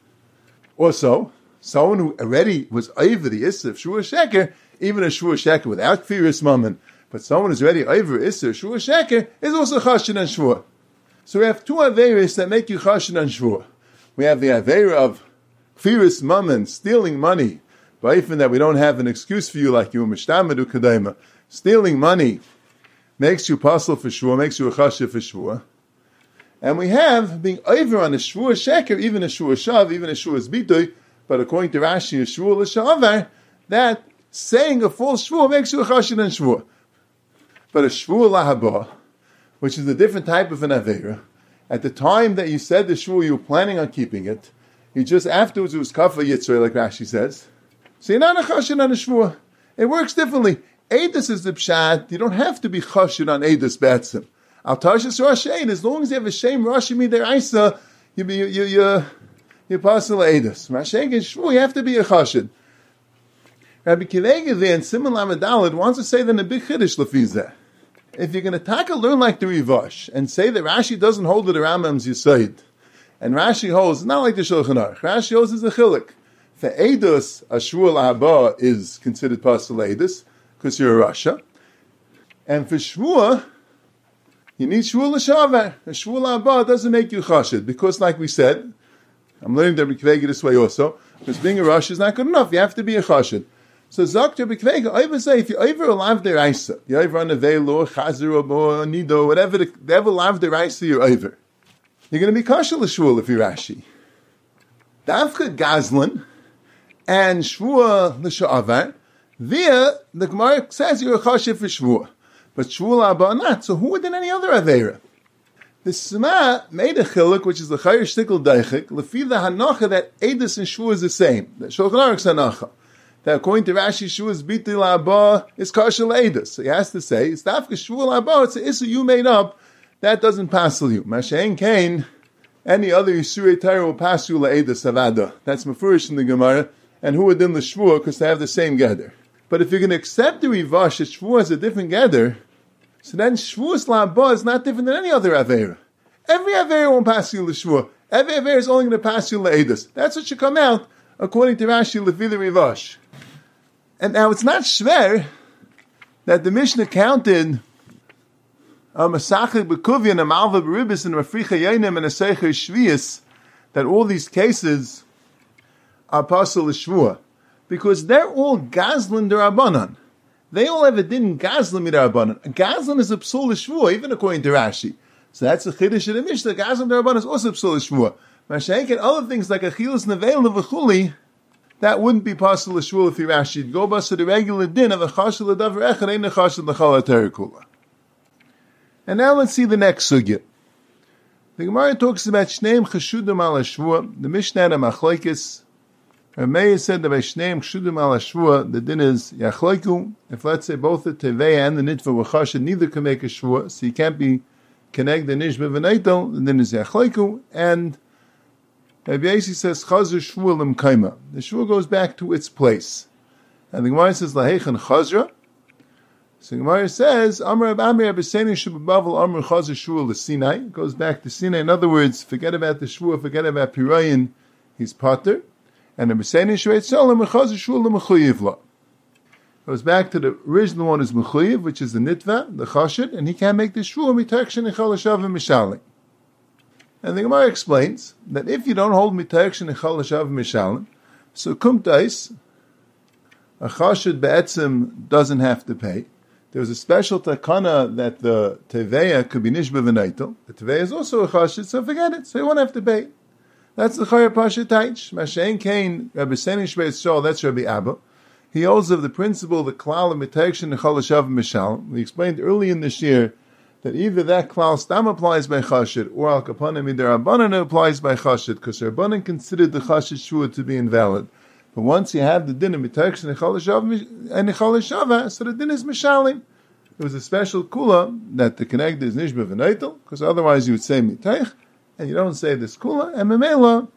Also, someone who already was over the Isser of Shvua Sheker, even a Shvua Sheker without Kfiris Mammon, but someone who's already over Isser of Shvua Sheker is also Chashin on Shvua. So we have two Averis that make you Chashin on Shvua. We have the Avera of Kfiris Mammon, stealing money, but even that we don't have an excuse for you like you, Mishtamadu Kadema. Stealing money makes you Pasal for Shvua, makes you a Chashin for Shvua. And we have being over on a Shvua Sheker, even a Shvua Shav, even a Shvua's Bitoy, but according to Rashi, a Shvua L'Shavar, that saying a false Shvua makes you a Chashin and Shvua. But a Shvua Lahaba, which is a different type of an Aveira, at the time that you said the Shvua, you were planning on keeping it, you just afterwards it was Kafa Yitzray, like Rashi says. So you're not a Chashin and a Shvua. It works differently. Eidos is the Pshat, you don't have to be Chashin on Eidos Batsim. Al Tashis Rosh Eid, as long as you have a shame Rashi Midiraisa, you pass the Eidos. Masheng and Shvu, you have to be a chashid. Rabbi Kilega there in Siman Lamed Daled wants to say that in a big chiddush lefizeh. If you're going to learn like the Rivash and say that Rashi doesn't hold to the Rambam's Yisoid, and Rashi holds, not like the Shulchan Aruch, Rashi holds is a chilik. For Eidos, a Shvu L'Haba is considered pasal Eidos, because you're a Rasha. And for Shvua, you need Shvua L'Shavar. A Shvua L'Haba doesn't make you chashid, because like we said, I'm learning the Rabbi Kvega this way also, because being a Rosh is not good enough. You have to be a chashid. So Zok Rabbi Kvega, I would say, if you're over a lav deraisa, you're over on a velo, chazer, or nido, whatever lav deraisa you're over, you're going to be kashal l'shvua if you're Rashi. Davka Gazlan and Shvua l'sha'avar, there the Gemara says you're a chashid for Shvua, but Shvua l'aba not. So who did any other avera? The Sma made a chiluk, which is the Chayr Shtikl Deichik, lefi the Hanacha that Eidos and Shvua is the same. The Shulchan Aruch's Hanacha. That according to Rashi, Shvua's Biti La'aba is Kashal Eidos. So he has to say, it's Dafka Shvua La'aba, it's an issue you made up, that doesn't passel you. Mashain Kain, any other Yisurei Torah will pass you La'eidos Avada. That's Mefurish in the Gemara, and who would in the Shvua, because they have the same gather. But if you're going to accept the Rivash, that Shvua is a different gather, so then Shvuas La'aba is not different than any other Avera. Every Avera won't pass you L'Shvua. Every Avera is only going to pass you L'Eidos. That's what should come out, according to Rashi, Lefi the Rivash. And now it's not shver that the Mishnah counted a Masachik B'Kuvyan, a Malva B'Ribis, and a Mafricha Yainim, and a Seicher Shvius, that all these cases are Pasal Shvua, because they're all Gazlan D'Rabbanan. They all have a din Gazlan D'Rabbanan. Gazlan is a Psul Shvua, even according to Rashi. So that's a Chiddush of the Mishnah. Gazlan D'Rabbanan is also Psul Shvua. Mashaik and other things like Achilles Nevela V'Chuli, that wouldn't be Pasal Shvua if you Rashi. Go bus to the regular din of a Chashal L'Davar Echad, ain't a Chashal L'Chal HaTerekula. And now let's see the next sugya. The Gemara talks about Shneim Cheshudim Al Shvua. The Mishnah had a Machlokes. Meir said that by Shneim Cheshudim Al Shvua, the din is Yachloiku. If let's say both the Teveya and the Nitva were Chashed, neither can make a Shvua, so you can't be connect the Nishba V'Neitel, the din is Yachloiku. And Rabbi Yossi says Chazar Shvua Lim Kaima. The Shvua goes back to its place. And the Gemara says Lahechan Chazra. So Gemara says, Amr Abamir Abiseni Shubabavel Amr Chazar Shvua L'Sinai. Goes back to Sinai. In other words, forget about the Shvua, forget about Pirayin, he's Pater. And Abiseni Shveit Solam Chazar Shvua L'Mechuyev La. Goes back to the original one is Mechuyev, which is the Nitva, the Chashid, and he can't make the Shvua Mitakshin Echal Hashav Mishalim. And the Gemara explains that if you don't hold Mitakshin Echal Hashav Mishalim, so Kumtais, a Chashid Be'etzim doesn't have to pay. There was a special takana that the Teveya could be Nishba V'Neitel. The Teveya is also a Chashid, so forget it. So you won't have to pay. That's the Chayar Pasha Taich. Mashain Kain, Rabbi Seni Shveit Shol, that's Rabbi Abba. He holds of the principle, the Klal of Mitakshin Echal Hashav Mishal. We explained early in this year that either that Klal Stam applies by Chashid, or Al Kapanim Midar Rabbanan applies by Chashid, because Rabbanan considered the Chashid Shua to be invalid. But once you have the din of Mitakshin Echal Hashav and Echal Hashava, so the din is Mishalim. It was a special kula that the connect is Nishba V'Neitel, because otherwise you would say Mitaich, and you don't say this kula, and Memela,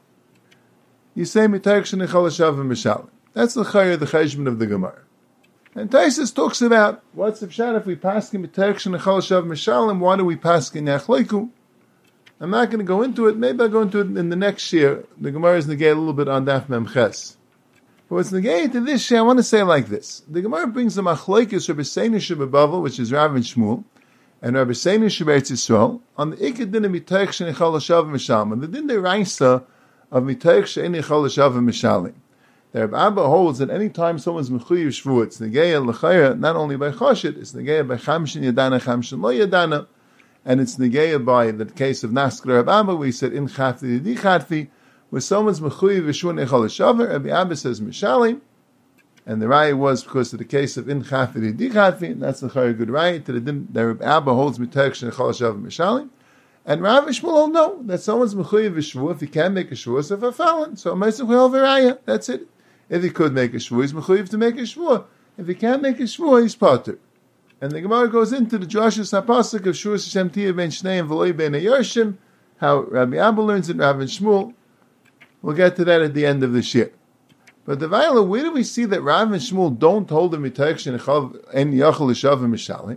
you say Mitakshin Echal Hashav Mishalim. That's the Chayr, the Cheshbon of the Gemara. And Taisus talks about what's the pshat if we pass in Mitakshin Echal Hashav Mishalim, why do we pass in Yachloiku? I'm not going to go into it, maybe I'll go into it in the next year. The Gemara is negate a little bit on Daf Memches. But what's negated to this year, I want to say like this. The Gemara brings the Machlokes Rabbi Seini Shebebavel, which is Rav and Shmuel, and Rabbi Seini Shebeitz Yisrael, on the Ikad Din of Mitakshin Echal Hashav Mishalim, and the Din Deraisa of Mitakshin Echal Hashav Mishalim. The Rabbi Abba holds that any time someone's mechuyev shvua, it's negeya l'chayra, not only by chashid, it's negeya by chamshin yadana, chamshin lo yadana, and it's negeya by the case of Naskar Rabbi Abba, where he said in chatfi yadi chatfi, where someone's mechuyev shvua nechal shaver. Rabbi Abba says mishalim, and the raya was because of the case of in chatfi yadi chatfi, and that's the chayra good raya to the din that Rabbi Abba holds mitakshin nechal shaver mishalim. And Rav and Shmuel all know that someone's mechuyev shvua if he can't make a shvua, so if a fallen, so a meisach will have that's it. If he could make a shvua, he's mechuyev to make a shvua. If he can't make a shvua, he's pater. And the Gemara goes into the Joshua Sapasik of Shua Hashem Tiyah ben Shnei and V'loi ben Yoshim, how Rabbi Abba learns it, Rav and Shmuel. We'll get to that at the end of the shir. But the Vayla, where do we see that Rav and Shmuel don't hold the Mitakshin en Yachal Hashav and Mishalim?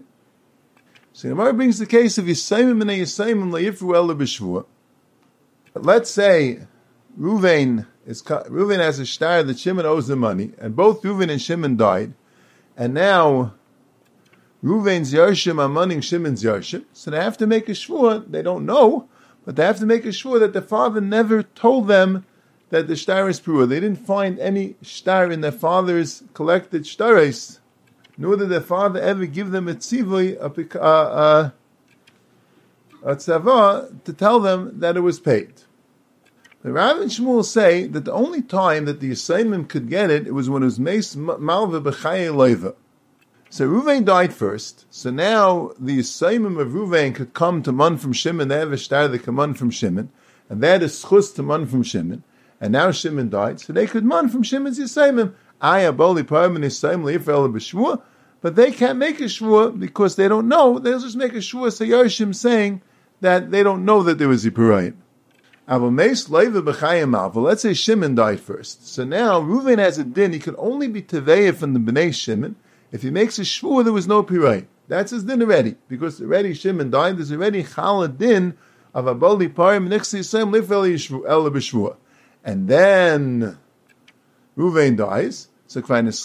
So the Gemara brings the case of Yisayim and Yisayim La'yifru Ela B'Shvua. Let's say Ruvain has a shtar that Shimon owes the money, and both Ruvain and Shimon died, and now Ruvain's Yarshim are money Shimon's Yarshim, so they have to make a shvua. They don't know, but they have to make a shvua that the father never told them that the shtar is pura. They didn't find any shtar in their father's collected shtares, nor did their father ever give them a tzivui, a tzava, to tell them that it was paid. The Rav and Shmuel say that the only time that the Yisayimim could get it, it was when it was Meis Malva B'Chaye Leiva. So Ruvain died first, so now the Yisayimim of Ruvain could come to man from Shimon, they have a shtar that can man from Shimon, and they had a schus to man from Shimon, and now Shimon died, so they could man from Shimon's Yisayimim. Ayaboli Parman Yisayim Leifel B'Shvua, but they can't make a Shvua because they don't know, they'll just make a Shvua, so Yarshim saying that they don't know that there was a Purayim. Let's say Shimon died first. So now Reuven has a din. He can only be teveya from the Bnei Shimon. If he makes a shvua, there was no pirei. That's his din already. Because already Shimon died, there's already chala din of aboli parim next to Yisrael lifel el b'shvua. And then Reuven dies. So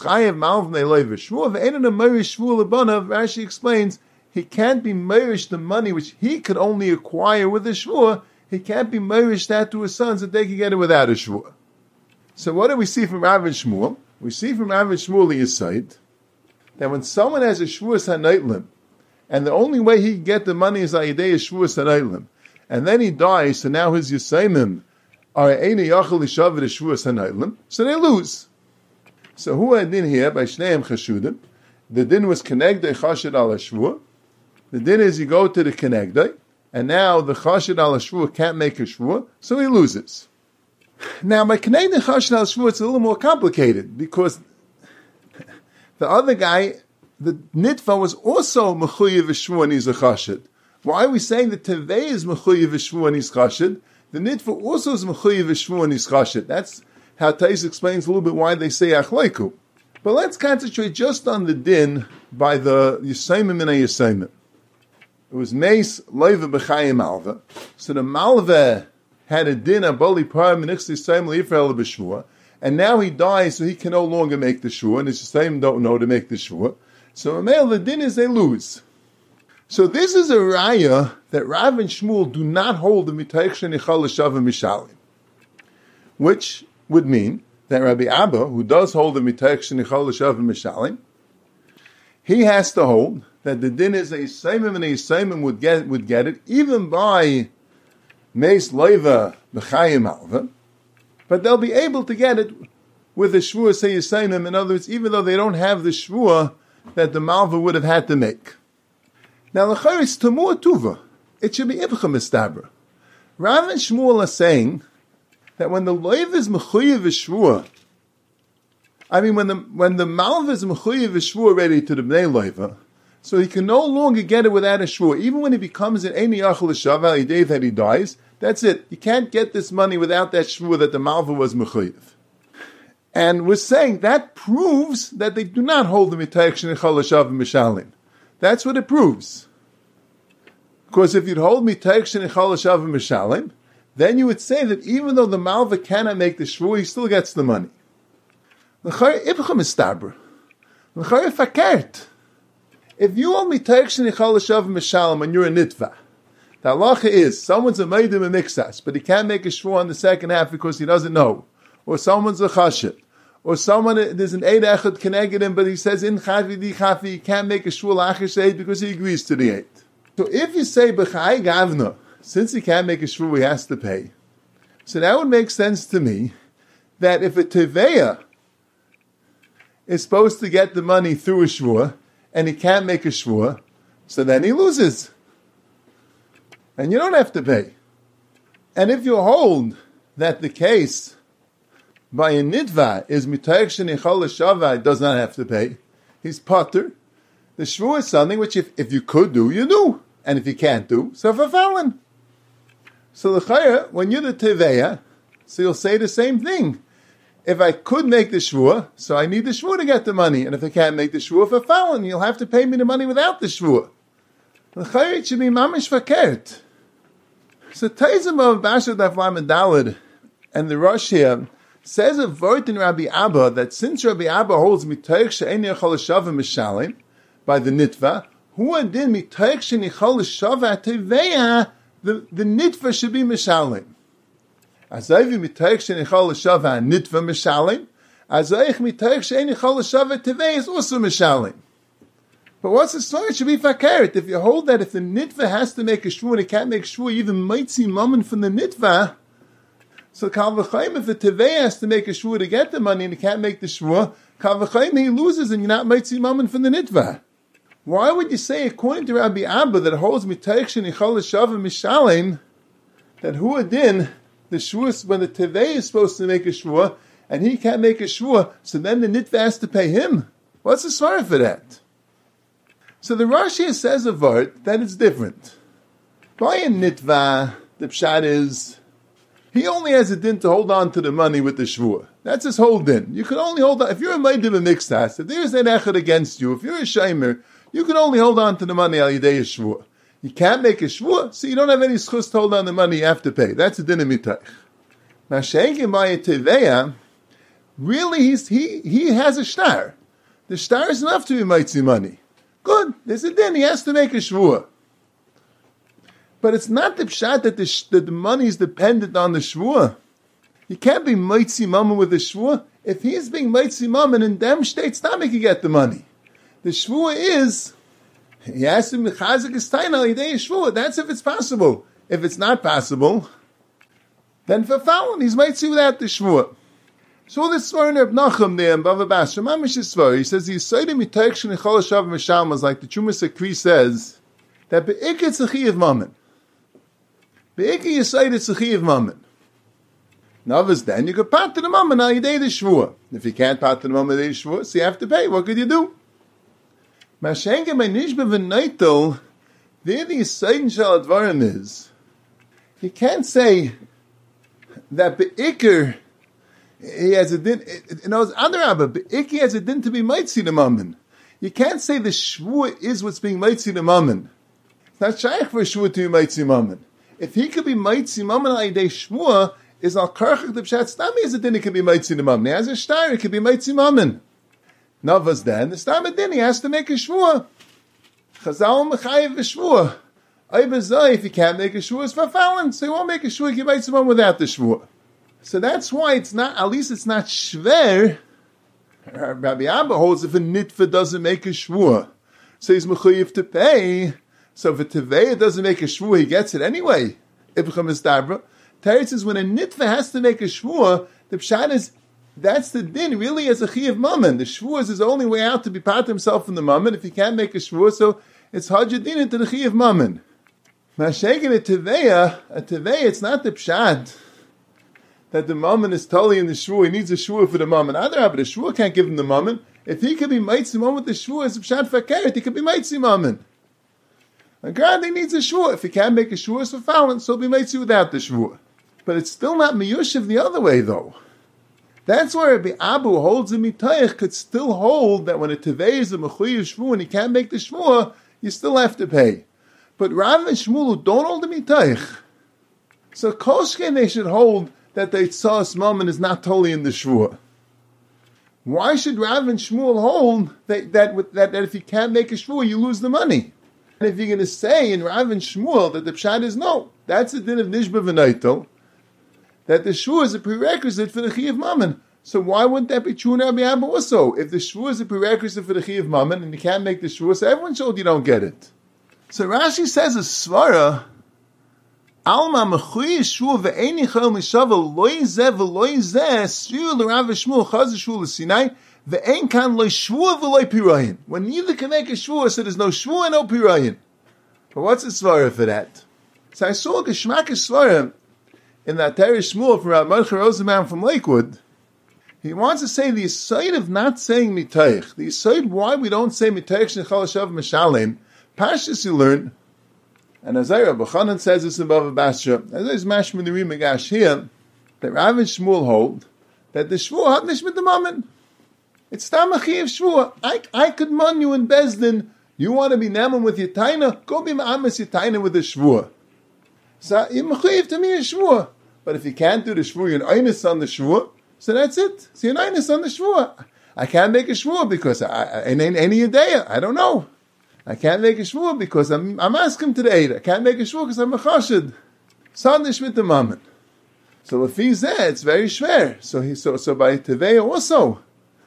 Rashi explains he can't be meirish the money which he could only acquire with a shvua. He can't be meirish that to his sons that they can get it without a shvua. So what do we see from Rav and Shmuel? We see from Rav and Shmuel Yisayid that when someone has a shvuas hanaitlim, and the only way he can get the money is ayidei shvuas hanaitlim, and then he dies, so now his yisaimim are eina yachal lishav shvuas hanaitlim, so they lose. So who had din here by Shneim Chashudim? The din was Kenegdei Chashid al Shvua. The din is you go to the Kenegdei, and now the Chashid al Shvua can't make a Shvua, so he loses. Now by Kenegdei Chashid al Shvua it's a little more complicated, because the other guy, the Nitva, was also Mechuyev Shvua and he's a Chashid. Why are we saying that Tevei is Mechuyev Shvua and he's Chashid? The Nitva also is Mechuyev Shvua and he's Chashid. That's how Tais explains a little bit why they say Achleiku. But let's concentrate just on the din by the Yisaimim and a Yisaimim. It was Meis Leiva B'chayim Malva. So the Malva had a din of Boli Parim and Ixti Yisaim Leifrel B'Shvua, and now he dies, so he can no longer make the Shvua, and his Yisaim don't know to make the Shvua. So the din is they lose. So this is a raya that Rav and Shmuel do not hold the Mitayich Shenichal L'Shavim Mishalim, which would mean that Rabbi Abba, who does hold the Mitayich Shenichal L'Shavim Mishalim, he has to hold that the din is a Yisaimim and a Yisaimim would get it, even by Meis Leiva B'chayim Alva, but they'll be able to get it with the Shvua say Yisaimim. In other words, even though they don't have the Shvua that the Malva would have had to make. Now, l'chayr is Tamua Tuva. It should be Ibcha Mistabra. Rav and Shmuel are saying that when the Leiv is Mechuyev Shvua, when the Malva is Mechuyev Shvua ready to the Bnei Leiva, so he can no longer get it without a Shvua. Even when he becomes an Eini Yachal L'Shav, day that he dies, that's it. You can't get this money without that Shvua that the Malva was Mechuyev. And we're saying that proves that they do not hold the Mitayich Shenichal L'Shav Mishalim. That's what it proves. Because if you'd hold Mitayich Shenichal L'Shav Mishalim, then you would say that even though the Malva cannot make the Shvua, he still gets the money. L'chayr ibcha mistabra. L'chayr fakert. If you hold Mitayich Shenichal L'Shav Mishalim and you're a nitva, the halacha is someone's a meidim a mixas, but he can't make a Shvua on the second half because he doesn't know. Or someone's a chashit. Or someone, there's an Eid Echad connected him, but he says, in Chavi di Chavi, he can't make a Shvua Achish Eid because he agrees to the Eid. So if you say, B'chai Gavna, since he can't make a Shvua, he has to pay. So that would make sense to me, that if a Teveya is supposed to get the money through a Shvua, and he can't make a Shvua, so then he loses. And you don't have to pay. And if you hold that the case by a nidva is Mitayich Shenichal L'Shavah, does not have to pay. He's potter. The Shvua is something which if you could do, you do. And if you can't do, so for fallen. So the Chayah, when you're the Teveya, so you'll say the same thing. If I could make the Shvua, so I need the Shvua to get the money. And if I can't make the Shvua for fallen, you'll have to pay me the money without the Shvua. The Chayah, it should be mamish fakert. So Taizim of Bashar Daflam and Dalad and the Rosh here says a word in Rabbi Abba that since Rabbi Abba holds Mitayich She'eni Yachal L'Shavim Mishalim by the Nitva, who adin Mitayich She'nichal L'Shavah Teveya, the Nitva should be Mishalim. Azayvi Mitayich She'nichal L'Shavah Nitva Mishalim, Azayich Mitayich She'nichal L'Shavah Teveya is also Mishalim. But what's the story? It should be fakert. If you hold that if the Nitva has to make a Shvua and he can't make Shvua, you even might see Mammon from the Nitva. So Kal V'chaim, if the Tevei has to make a Shvua to get the money and he can't make the Shvua, Kal V'chaim, he loses and you're not Mitzi Mammon from the Nitva. Why would you say, according to Rabbi Abba, that holds Mitayich Shenichal L'Shavim Mishalim, that who adin, the Shvua, when the Tevei is supposed to make a Shvua and he can't make a Shvua, so then the Nitva has to pay him? What's the story for that? So the Rashi says a word that it's different. By a Nitva, the Pshat is, he only has a din to hold on to the money with the shvua. That's his whole din. You can only hold on, if you're a meidim a mixtas, if there's an echad against you, if you're a shaymer, you can only hold on to the money al yidei shvua. You can't make a shvua, so you don't have any schus to hold on the money, you have to pay. That's a din of mitach. Now, she'egim by a teveya, really he has a shtar. The shtar is enough to be mitzi money. Good. There's a din. He has to make a shvuah. But it's not the pshat that the money is dependent on the shvuah. You can't be mitzi mammon with the shvuah. If he's being mitzi mammon in dem state stomach, you get the money. The shvuah is, he has to mechazik his taina al-yidei shvuah. That's if it's possible. If it's not possible, then for Fallon, he's mitzi without the shvuah. So this svar in Reb Nachum there in Bava Basra, Mamish is svar. He says, he's saying mitakshin echol hashav mishalmas, like the Chumas Akri says, that be'ikah tzechiv mammon. Be'ikah yisayid tzechiv mammon. Now, then you could pat to the mammon al yidei the shvuah. If you can't pat to the mammon the shvuah, so you have to pay. What could you do? Mashenke my nishba v'naitel, there the yisayid shal advarim is, you can't say that be'ikah he has a din, you know, Adarabba, Be'iki has a din to be mitzi the mammon. You can't say the shvuah is what's being mitzi the mammon. It's not shaykh for a shvuah to be mitzi mammon. If he could be mitzi mammon al yidei shvuah, is al karchach the pshat stami is a din he could be mitzi the mammon. He has a shtar, he could be mitzi mammon. Navas then, the stam din, he has to make a shvuah. Chazal mechayev v'shvuah. Oibazai, if he can't make a shvuah, it's for Fallon. So he won't make a shvuah, he can mitzi mammon without the shvuah. So that's why it's not, at least it's not shver. Rabbi Abba holds if a nitva doesn't make a shvuah, so he's mechuyev to pay. So if a teveya doesn't make a shvuah, he gets it anyway. Ibcham is dabra. Teretz says when a nitva has to make a shvuah, the pshat is, that's the din really as a chiyuv mammon. The shvuah is his only way out to be pat himself from the mammon. If he can't make a shvuah, so it's hajadin into the chiyuv mammon. Mashenkin a teveya, it's not the pshat that the mammon is totally in the shvuah. He needs a shvuah for the mammon. But the shvuah can't give him the mammon. If he could be mitzi mammon with the shvuah, it's a pshat fakeret. He could be mitzi mammon. And God, he needs a shvuah. If he can't make a shvuah, it's for Fallon, so he'll be mitzi without the shvuah. But it's still not miyushiv the other way, though. That's why Rabbi Abu holds a mitayich could still hold that when a tevei is a mechuyev shvuah and he can't make the shvuah, you still have to pay. But Rav and Shmuel who don't hold the mitayich, so koshken they should hold that the Yitzhak mammon is not totally in the shvuah. Why should Rav and Shmuel hold that if you can't make a shvuah, you lose the money? And if you're going to say in Rav and Shmuel that the pshat is no, that's the din of nishba v'naitel, that the shvuah is a prerequisite for the chiyuv mammon. So why wouldn't that be true in Rabbi Abba also? If the shvuah is a prerequisite for the chiyuv mammon and you can't make the shvuah, so everyone showed you don't get it. So Rashi says a svara, Alma mechuyev shvuah ve'eini chayil mishava loy zeh v'loy zeh sriu l'Rav Shmuel chaz shvuah l'Sinai ve'ein kan loy shvuah v'loy pirayin. When neither can make a shvuah, so there's no shvuah and no pirayin. But what's the svara for that? So I saw a geshmak svara in that Teresh Shmuel from Rav Mordechai Rosenbaum from Lakewood. He wants to say the aside of not saying mitayich, the aside why we don't say mitayich shechal hashav mishalem. Pashtus you learn. And as Rabbi Chanan says this in Bava Basra, as is mashma the Rimagash here, that Rav and Shmuel hold that the shvuah had nishmat the mammon. It's tamachi of shvuah. I could mon you in Bezdin. You want to be naman with your taina? Go be ma'amas your taina with the shvuah. So you're mechuyev to me a shvuah. But if you can't do the shvuah, you're an einus on the shvuah. So that's it. So you're an einus on the shvuah. I can't make a shvuah because I ain't any idea. I don't know. I can't make a shvuah because I'm asking today. I can't make a shvuah because I'm a chashid. Sadnish with the mammon. So if he's there, it's very schwer. So by Tevei also,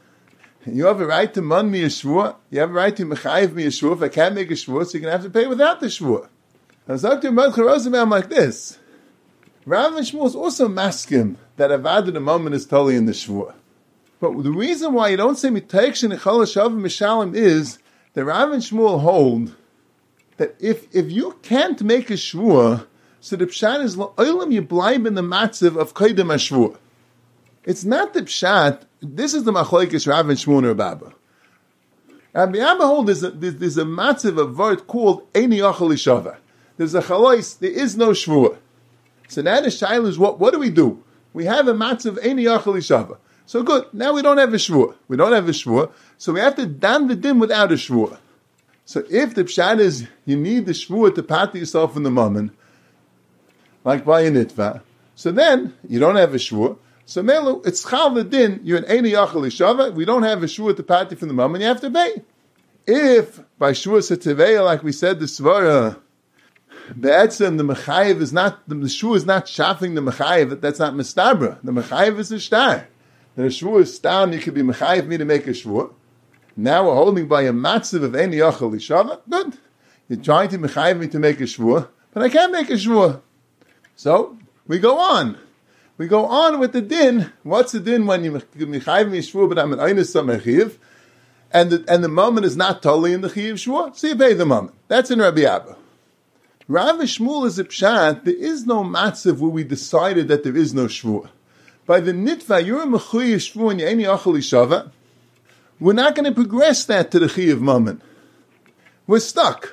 you have a right to man me a shvuah. You have a right to mechayiv me a shvuah. If I can't make a shvuah, so you're going to have to pay without the shvuah. Now, Dr. Mordechai Rosenbaum like this. Rav and Shmuel is also maskim that avad the mammon is totally in the shvuah. But the reason why you don't say mitayich shenichal hashav mishalem is the Rav and Shmuel hold that if you can't make a shvuah, so the pshat is la'olam yiblaim in the matziv of koydem hashvuah. It's not the pshat. This is the machlokes Rav and Shmuel and Rabbi Abba. Rabbi Abba hold there's a matziv of word called eini yachal ishava. There's a chalois. There is no shvuah. So now the shaila is what do we do? We have a matziv eini yachal ishava. So good. Now we don't have a shvuah. We don't have a shvuah. So we have to dan the din without a shvuah. So if the pshat is you need the shvuah to pat yourself in the mammon, like by a nitva, so then you don't have a shvuah. So Melu, it's Chal the Din, you're an Eini Yachal Ishava, we don't have a Shua to party from the moment, you have to pay. If, by Shua Seteveya, like we said, the Svara, Be'etzem, the Mechayev is not, the Shua is not shafting the Mechayev, that's not Mistabra. The Mechayev is a star. The Shua is stam, you could be Mechayev me to make a Shua. Now we're holding by a matziv of Eini Yachal Ishava, good. You're trying to Mechayev me to make a Shua, but I can't make a Shua. So, we go on. We go on with the din. What's the din when you mechayiv me shvua, but I'm an einus samechiv, and the moment is not totally in the chiv shvua, so you pay the moment. That's in Rabbi Abba. Rav Shmuel is a pshat. There is no matzav where we decided that there is no shvua. By the nitva, you're a mechuyev shvua and you ain't yachal ishava. We're not going to progress that to the chiv moment. We're stuck.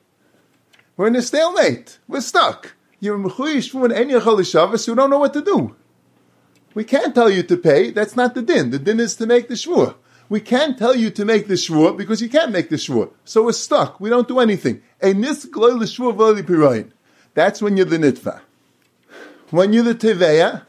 We're in a stalemate. We're stuck. You're mechuyev shvua and ain't yachal ishava, so you don't know what to do. We can't tell you to pay. That's not the din. The din is to make the shvua. We can't tell you to make the shvua because you can't make the shvua. So we're stuck. We don't do anything. That's when you're the nitva. When you're the teveya,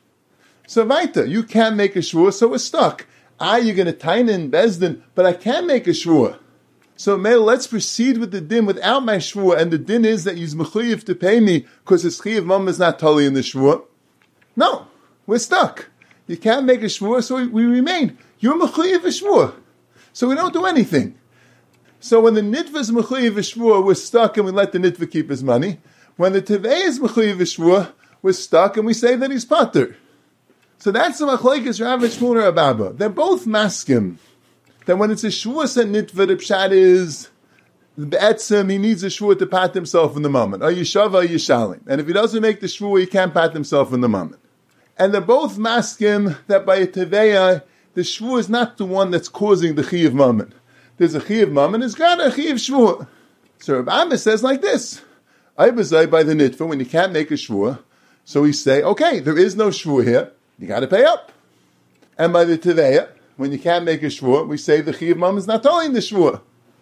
so weiter. You can't make a shvua, so we're stuck. You're going to taina in bezdin, but I can't make a shvua. So let's proceed with the din without my shvua, and the din is that you're mechuyev to pay me because his chiyav mom is not totally in the shvua. No, we're stuck. You can't make a shvua, so we remain. You're mechuyev shvua, so we don't do anything. So when the nitva is mechuyev shvua, we're stuck and we let the nitva keep his money. When the tevei is mechuyev shvua, we're stuck and we say that he's pater. So that's the machlokes Rav and Shmuel and Rav Abba. They're both maskim. That when it's a shvua and nitva, the pshat is be'etzem, he needs a shvua to pat himself in the moment. Or yishava, or yishalim. And if he doesn't make the shvua, he can't pat himself in the moment. And they're both maskim that by a teveya, the shvua is not the one that's causing the chiyav moment. There's a chiyav moment, there's got a chiyav shvua. So Rav Abba says like this: I bezai by the nitva when you can't make a shvua. So we say, okay, there is no shvua here. You got to pay up. And by the teveya, when you can't make a shvua, we say the chiyav moment is not only in the shvua.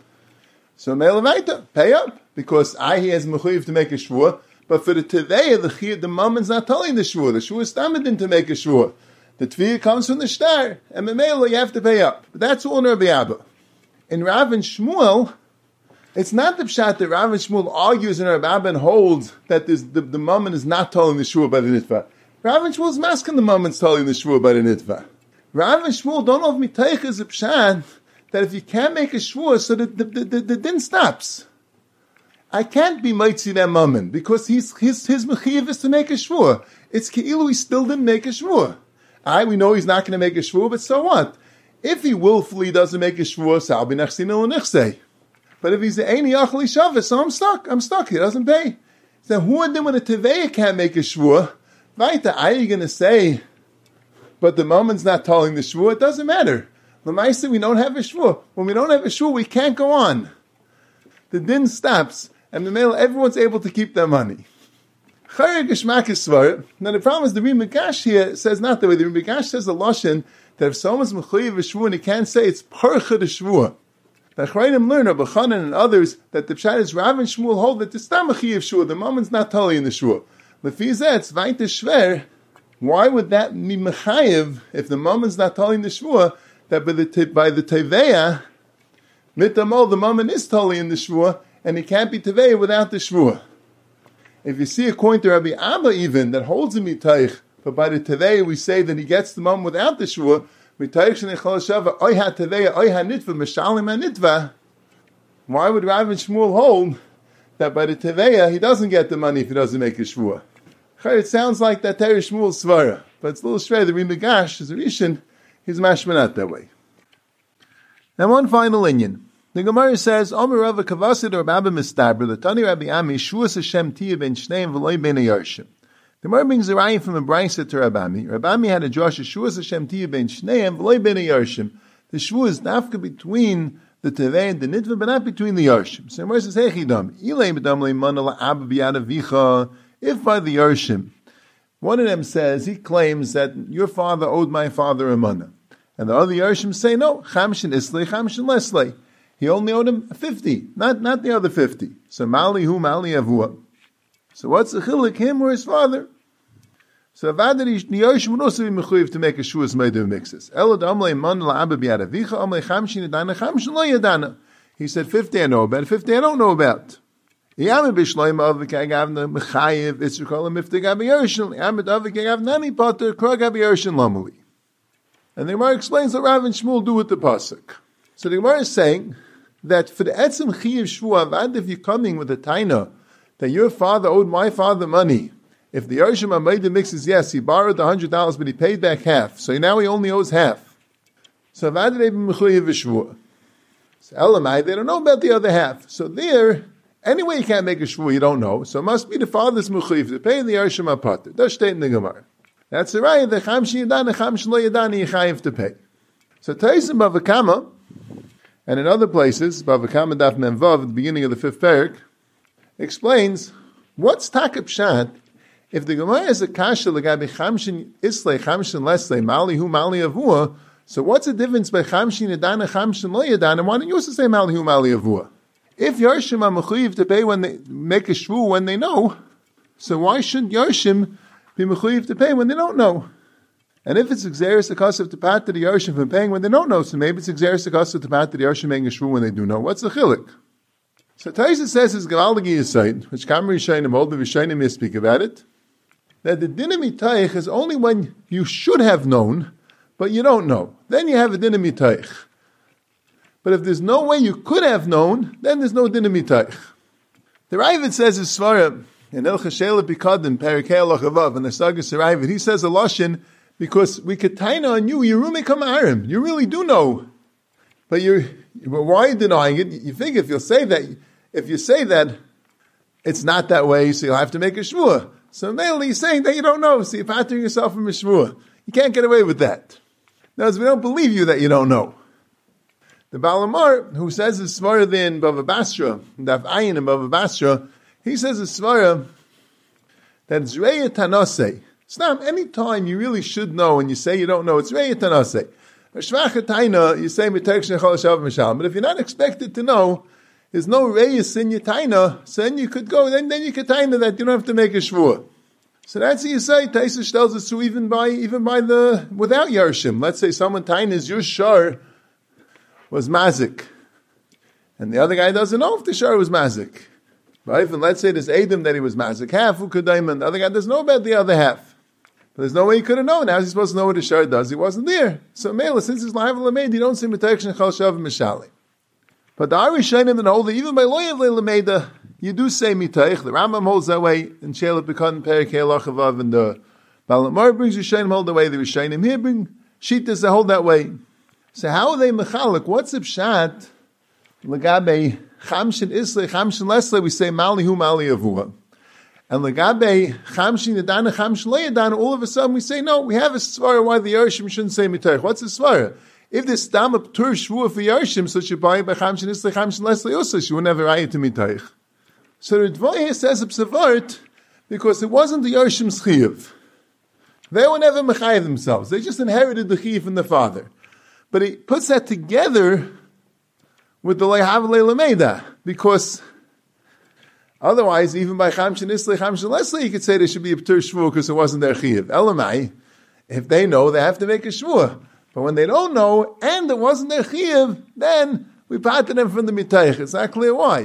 So me'elavaita, pay up because he has mechuyev to make a shvua. But for the teveya, the moment is not telling the shvua. The shvua is stammering to make a shvua. The tviyah comes from the star, and memela you have to pay up. But that's all in Rabbi Abba. In Rav and Shmuel, it's not the pshat that Rav and Shmuel argues in Rabbi Abba and holds that the moment is not telling the shvua by the nitva. Rav and Shmuel is masking the moment's telling the shvua by the nitva. Rav and Shmuel don't know if mitaych is a pshat that if you can't make a shvua, so the din stops. I can't be mitzi that moment because his mechiv is to make a shvua. It's keilu he still didn't make a shvua. We know he's not going to make a shvua, but so what? If he willfully doesn't make a shvua, so I'll be nechsinu l'nichsei. But if he's the eini yachal ishavah, so I'm stuck. He doesn't pay. So who and then when a teveya can't make a shvua, weiter, are you going to say, but the moment's not telling the shvua? It doesn't matter. L'maisa, we don't have a shvua. When we don't have a shvua, we can't go on. The din stops, and the male, everyone's able to keep their money. Now the problem is the Rimagash here says not the way. The Rimagash says the lashon that if someone's mechuyev shvua and he can't say it's parcha the shvua. The Achrayim learn, Rabbi Chanan and others, that the pshat is Rav and Shmuel hold that the stam mechuyev shvua. The moment's not totally in the shvua. Lefizeh it's vainte shver. Why would that be mechayev if the moment's not totally in the shvua? That by the teveya mitamol the moment is totally in the shvua and he can't be teveya without the shvua. If you see according to Rabbi Abba even, that holds him mitaych, but by the teveya we say that he gets the moment without the shvua, mitaych shenichol shava, oy ha teveya, oy ha nitva, mishalim ha nitva. Why would Rav and Shmuel hold that by the teveya he doesn't get the money if he doesn't make a shvua? It sounds like that Terry Shmuel svara, but it's a little straight. The Rimagash is a Rishon, he's mashmanat that way. Now one final inyan. The Gemara says, Omer Rava Kavasid or Rabbi Mistabra, the Tani Rabbi Ami, Shuas Hashem Tia ben Shneim v'loy ben Yarshim. The Gemara brings a raya from a brayso to Rabbi Ami. Rabbi Ami had a Josh, Shuas Hashem Tia ben Shneim v'loy ben Yarshim. The Shua is nafka between the Tevei and the Nitva, but not between the Yarshim. So the Gemara says, Hechidam, Ilay b'dam le'man la'ab b'yad avicha, if by the Yarshim. One of them says, he claims that your father owed my father a mana. And the other Yarshim say, no, Chamshin Islay, Chamshin Leslay. He only owed him 50, not the other 50. So Mali hu Mali avua. So what's the chiluk, him or his father? So Avada the Yoshim would also be mechuyev to make a shuas meidu mixes. Ela d'amlei man la'abba b'yadavicha, amlei chamshin yadana, chamshin lo yadana. He said 50 I know about, 50 I don't know about. Yami b'shloim avik agavna mechayev itzrukol mifte gabi Yoshim. Yami avik agavnani potter krog gabi Yoshim lamuli. And the Gemara explains what Rav and Shmuel do with the pasuk. So the Gemara is saying that for the etzem chiyav shvu avad, if you're coming with a taina that your father owed my father money, if the Yoshim Amayda mixes, yes, he borrowed the $100, but he paid back half, so now he only owes half. So avad they be mechuyev shvu. So Elamai, they don't know about the other half. So there, anyway, you can't make a shvu, you don't know. So it must be the father's mechuyev to pay the Yoshim Apater. That's state in the Gemara. That's the right. The chamshin yadana, chamshin lo yadana, yichayiv to pay. So Taisim Bava Kama, and in other places, Bava Kama Daf Memvav, at the beginning of the 5th parak, explains what's takab shat if the Gemara is a kasha legabi chamshin islay, chamshin leslay, mali hu mali avua. So what's the difference by chamshin yadana, chamshin lo yadana? Why don't you also say mali hu mali avua? If Yoshim are mechuyev to pay when they make a shvu when they know, so why shouldn't Yoshim be mechuyev to pay when they don't know? And if it's exeris akasav to pat to the Yoshim from paying when they don't know, so maybe it's exeris akasav to pat to the Yoshim making a shvu when they do know. What's the chilik? So Taisa says his Gavalagi Yisayt, which Kamri Shainim, all the Vishainim speak about it, that the dinami taich is only when you should have known, but you don't know. Then you have a dinami taich. But if there's no way you could have known, then there's no dinami taich. The Ravid says his Svara, in El Chashela Bikadin, Perikei Alachavav, and the Sagas Ravid, he says a Lashon, because we could taina on you, Yerumi Kamarim. You really do know. But why are you denying it? You think if you say that, it's not that way, so you'll have to make a shvuah. So mainly he's saying that you don't know, so you're patting yourself from a shvuah. You can't get away with that. Now, we don't believe you that you don't know. The Balamar, who says the Svara there in Bava Basra, Daf Ayin in Bava Basra, he says the Svara that Zreya Tanase. It's not any time you really should know and you say you don't know, it's Zreya Tanase. You say but if you're not expected to know, there's no reyes in your taina, so then you could go, then you could taina that you don't have to make a shvuah. So that's what you say. Taisa tells us to even by the without Yarshim. Let's say someone tainas your shar was mazik, and the other guy doesn't know if the shar was mazik. But even let's say there's Adam that he was mazik half, who could diamond, the other guy doesn't know about the other half. But there's no way he could have known. How is he supposed to know what the shar does? He wasn't there. So Mela, since he's live lamed, you don't see protection chal shav mishali. But the Irish Shainim that hold that even by loyav lameda, you do say mitaich. The Rambam holds that way in Shelah Pekad Perikei Lachavav, and the Balamar brings the Shainim hold that way. The Rishainim here bring Shitas that hold that way. So how are they mechalik? What's the pshat? Legabe chamshin islay, chamshin leslay, we say mali hu mali avua. And legabe chamshin yadana, chamshin lo yadana, all of a sudden we say, no, we have a svara why the Yoshim shouldn't say mitaich. What's the svara? If this stam up tur shvua for Yoshim, so she buy by chamshin islay, chamshin leslay also, she would never write to mitaich. So the Dvoye says a psavart, because it wasn't the Yoshim's chiyuv. They were never mechayiv themselves. They just inherited the chiyuv from the father. But he puts that together with the leihav leilameda, because otherwise, even by chamshin islay, chamshin leslay, you could say there should be a p'tur shvua because it wasn't their chiyuv. Elamai, if they know, they have to make a shvua. But when they don't know, and it wasn't their chiyuv, then we parted them from the mitaych. It's not clear why.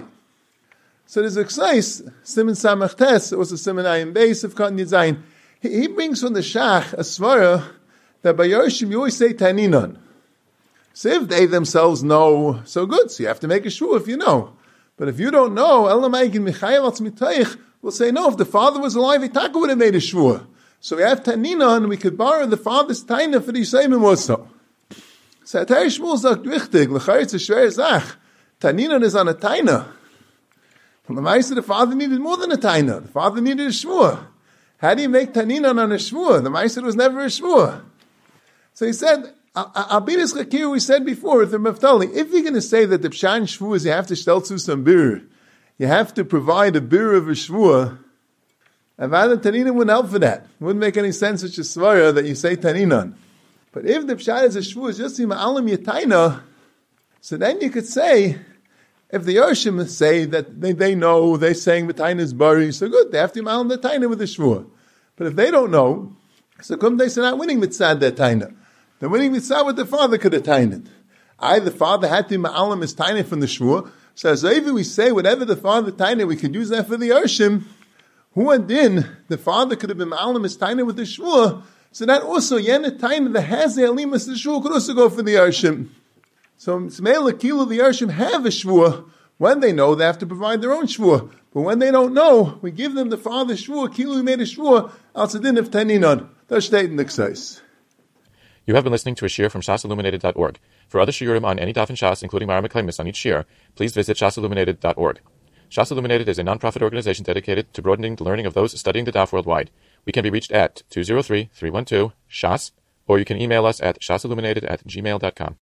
So there's a ksais, Siman Samach Tes, it was a Siman Ayin Beis of Katan Yitzayin. He brings from the Shach a svara that by Yoshim you always say Taninon. So if they themselves know, so good. So you have to make a shvua if you know. But if you don't know, Elamaygin Michayel Atz Mitaych will say, no, if the father was alive, Itaka would have made a shvua. So we have Tanina, and we could borrow the father's taina for the Yisayim also. So Atari Shmuel sagt wichtig, l'chayr it's a shver zach. Tanina is on a taina. From the Meister, the father needed more than a taina. The father needed a shvua. How do you make Tanina on a shvua? The Meister was never a shvua. So he said, I'll be this chakir we said before with the Meftali. If you're going to say that the pshan shvua is you have to shtelzu some bir, you have to provide a bir of a shvua, Avada Tanina wouldn't help for that. It wouldn't make any sense such a svara that you say Taninan. But if the pshat is a shvua, is just ma'alim yataina, so then you could say, if the Yoshim say that they know, they're saying the taina is bari, so good, they have to ma'alim the taina with the shvua. But if they don't know, so come they say not winning mitzad their taina. They're winning mitzad what the father could have tained. The father had to ma'alim his taina from the shvur. So as we say, whatever the father taina, we could use that for the arshim. Who and din, the father could have been ma'alim his taina with the shvur. So that also, Yenet Taina that has the alimas the shvur could also go for the arshim. So Smeil Akilu, the arshim have a shvur. When they know, they have to provide their own shvur. But when they don't know, we give them the father's shvur. Akilu made a shvur. Al-Sadin of Taninon. That's state in the Ksais. You have been listening to a shiur from shasilluminated.org. For other shiurim on any daf and shas, including Mara Meklemis on each shiur, please visit shasilluminated.org. Shas Illuminated is a non-profit organization dedicated to broadening the learning of those studying the daf worldwide. We can be reached at 203-312-SHAS, or you can email us at shasilluminated@gmail.com.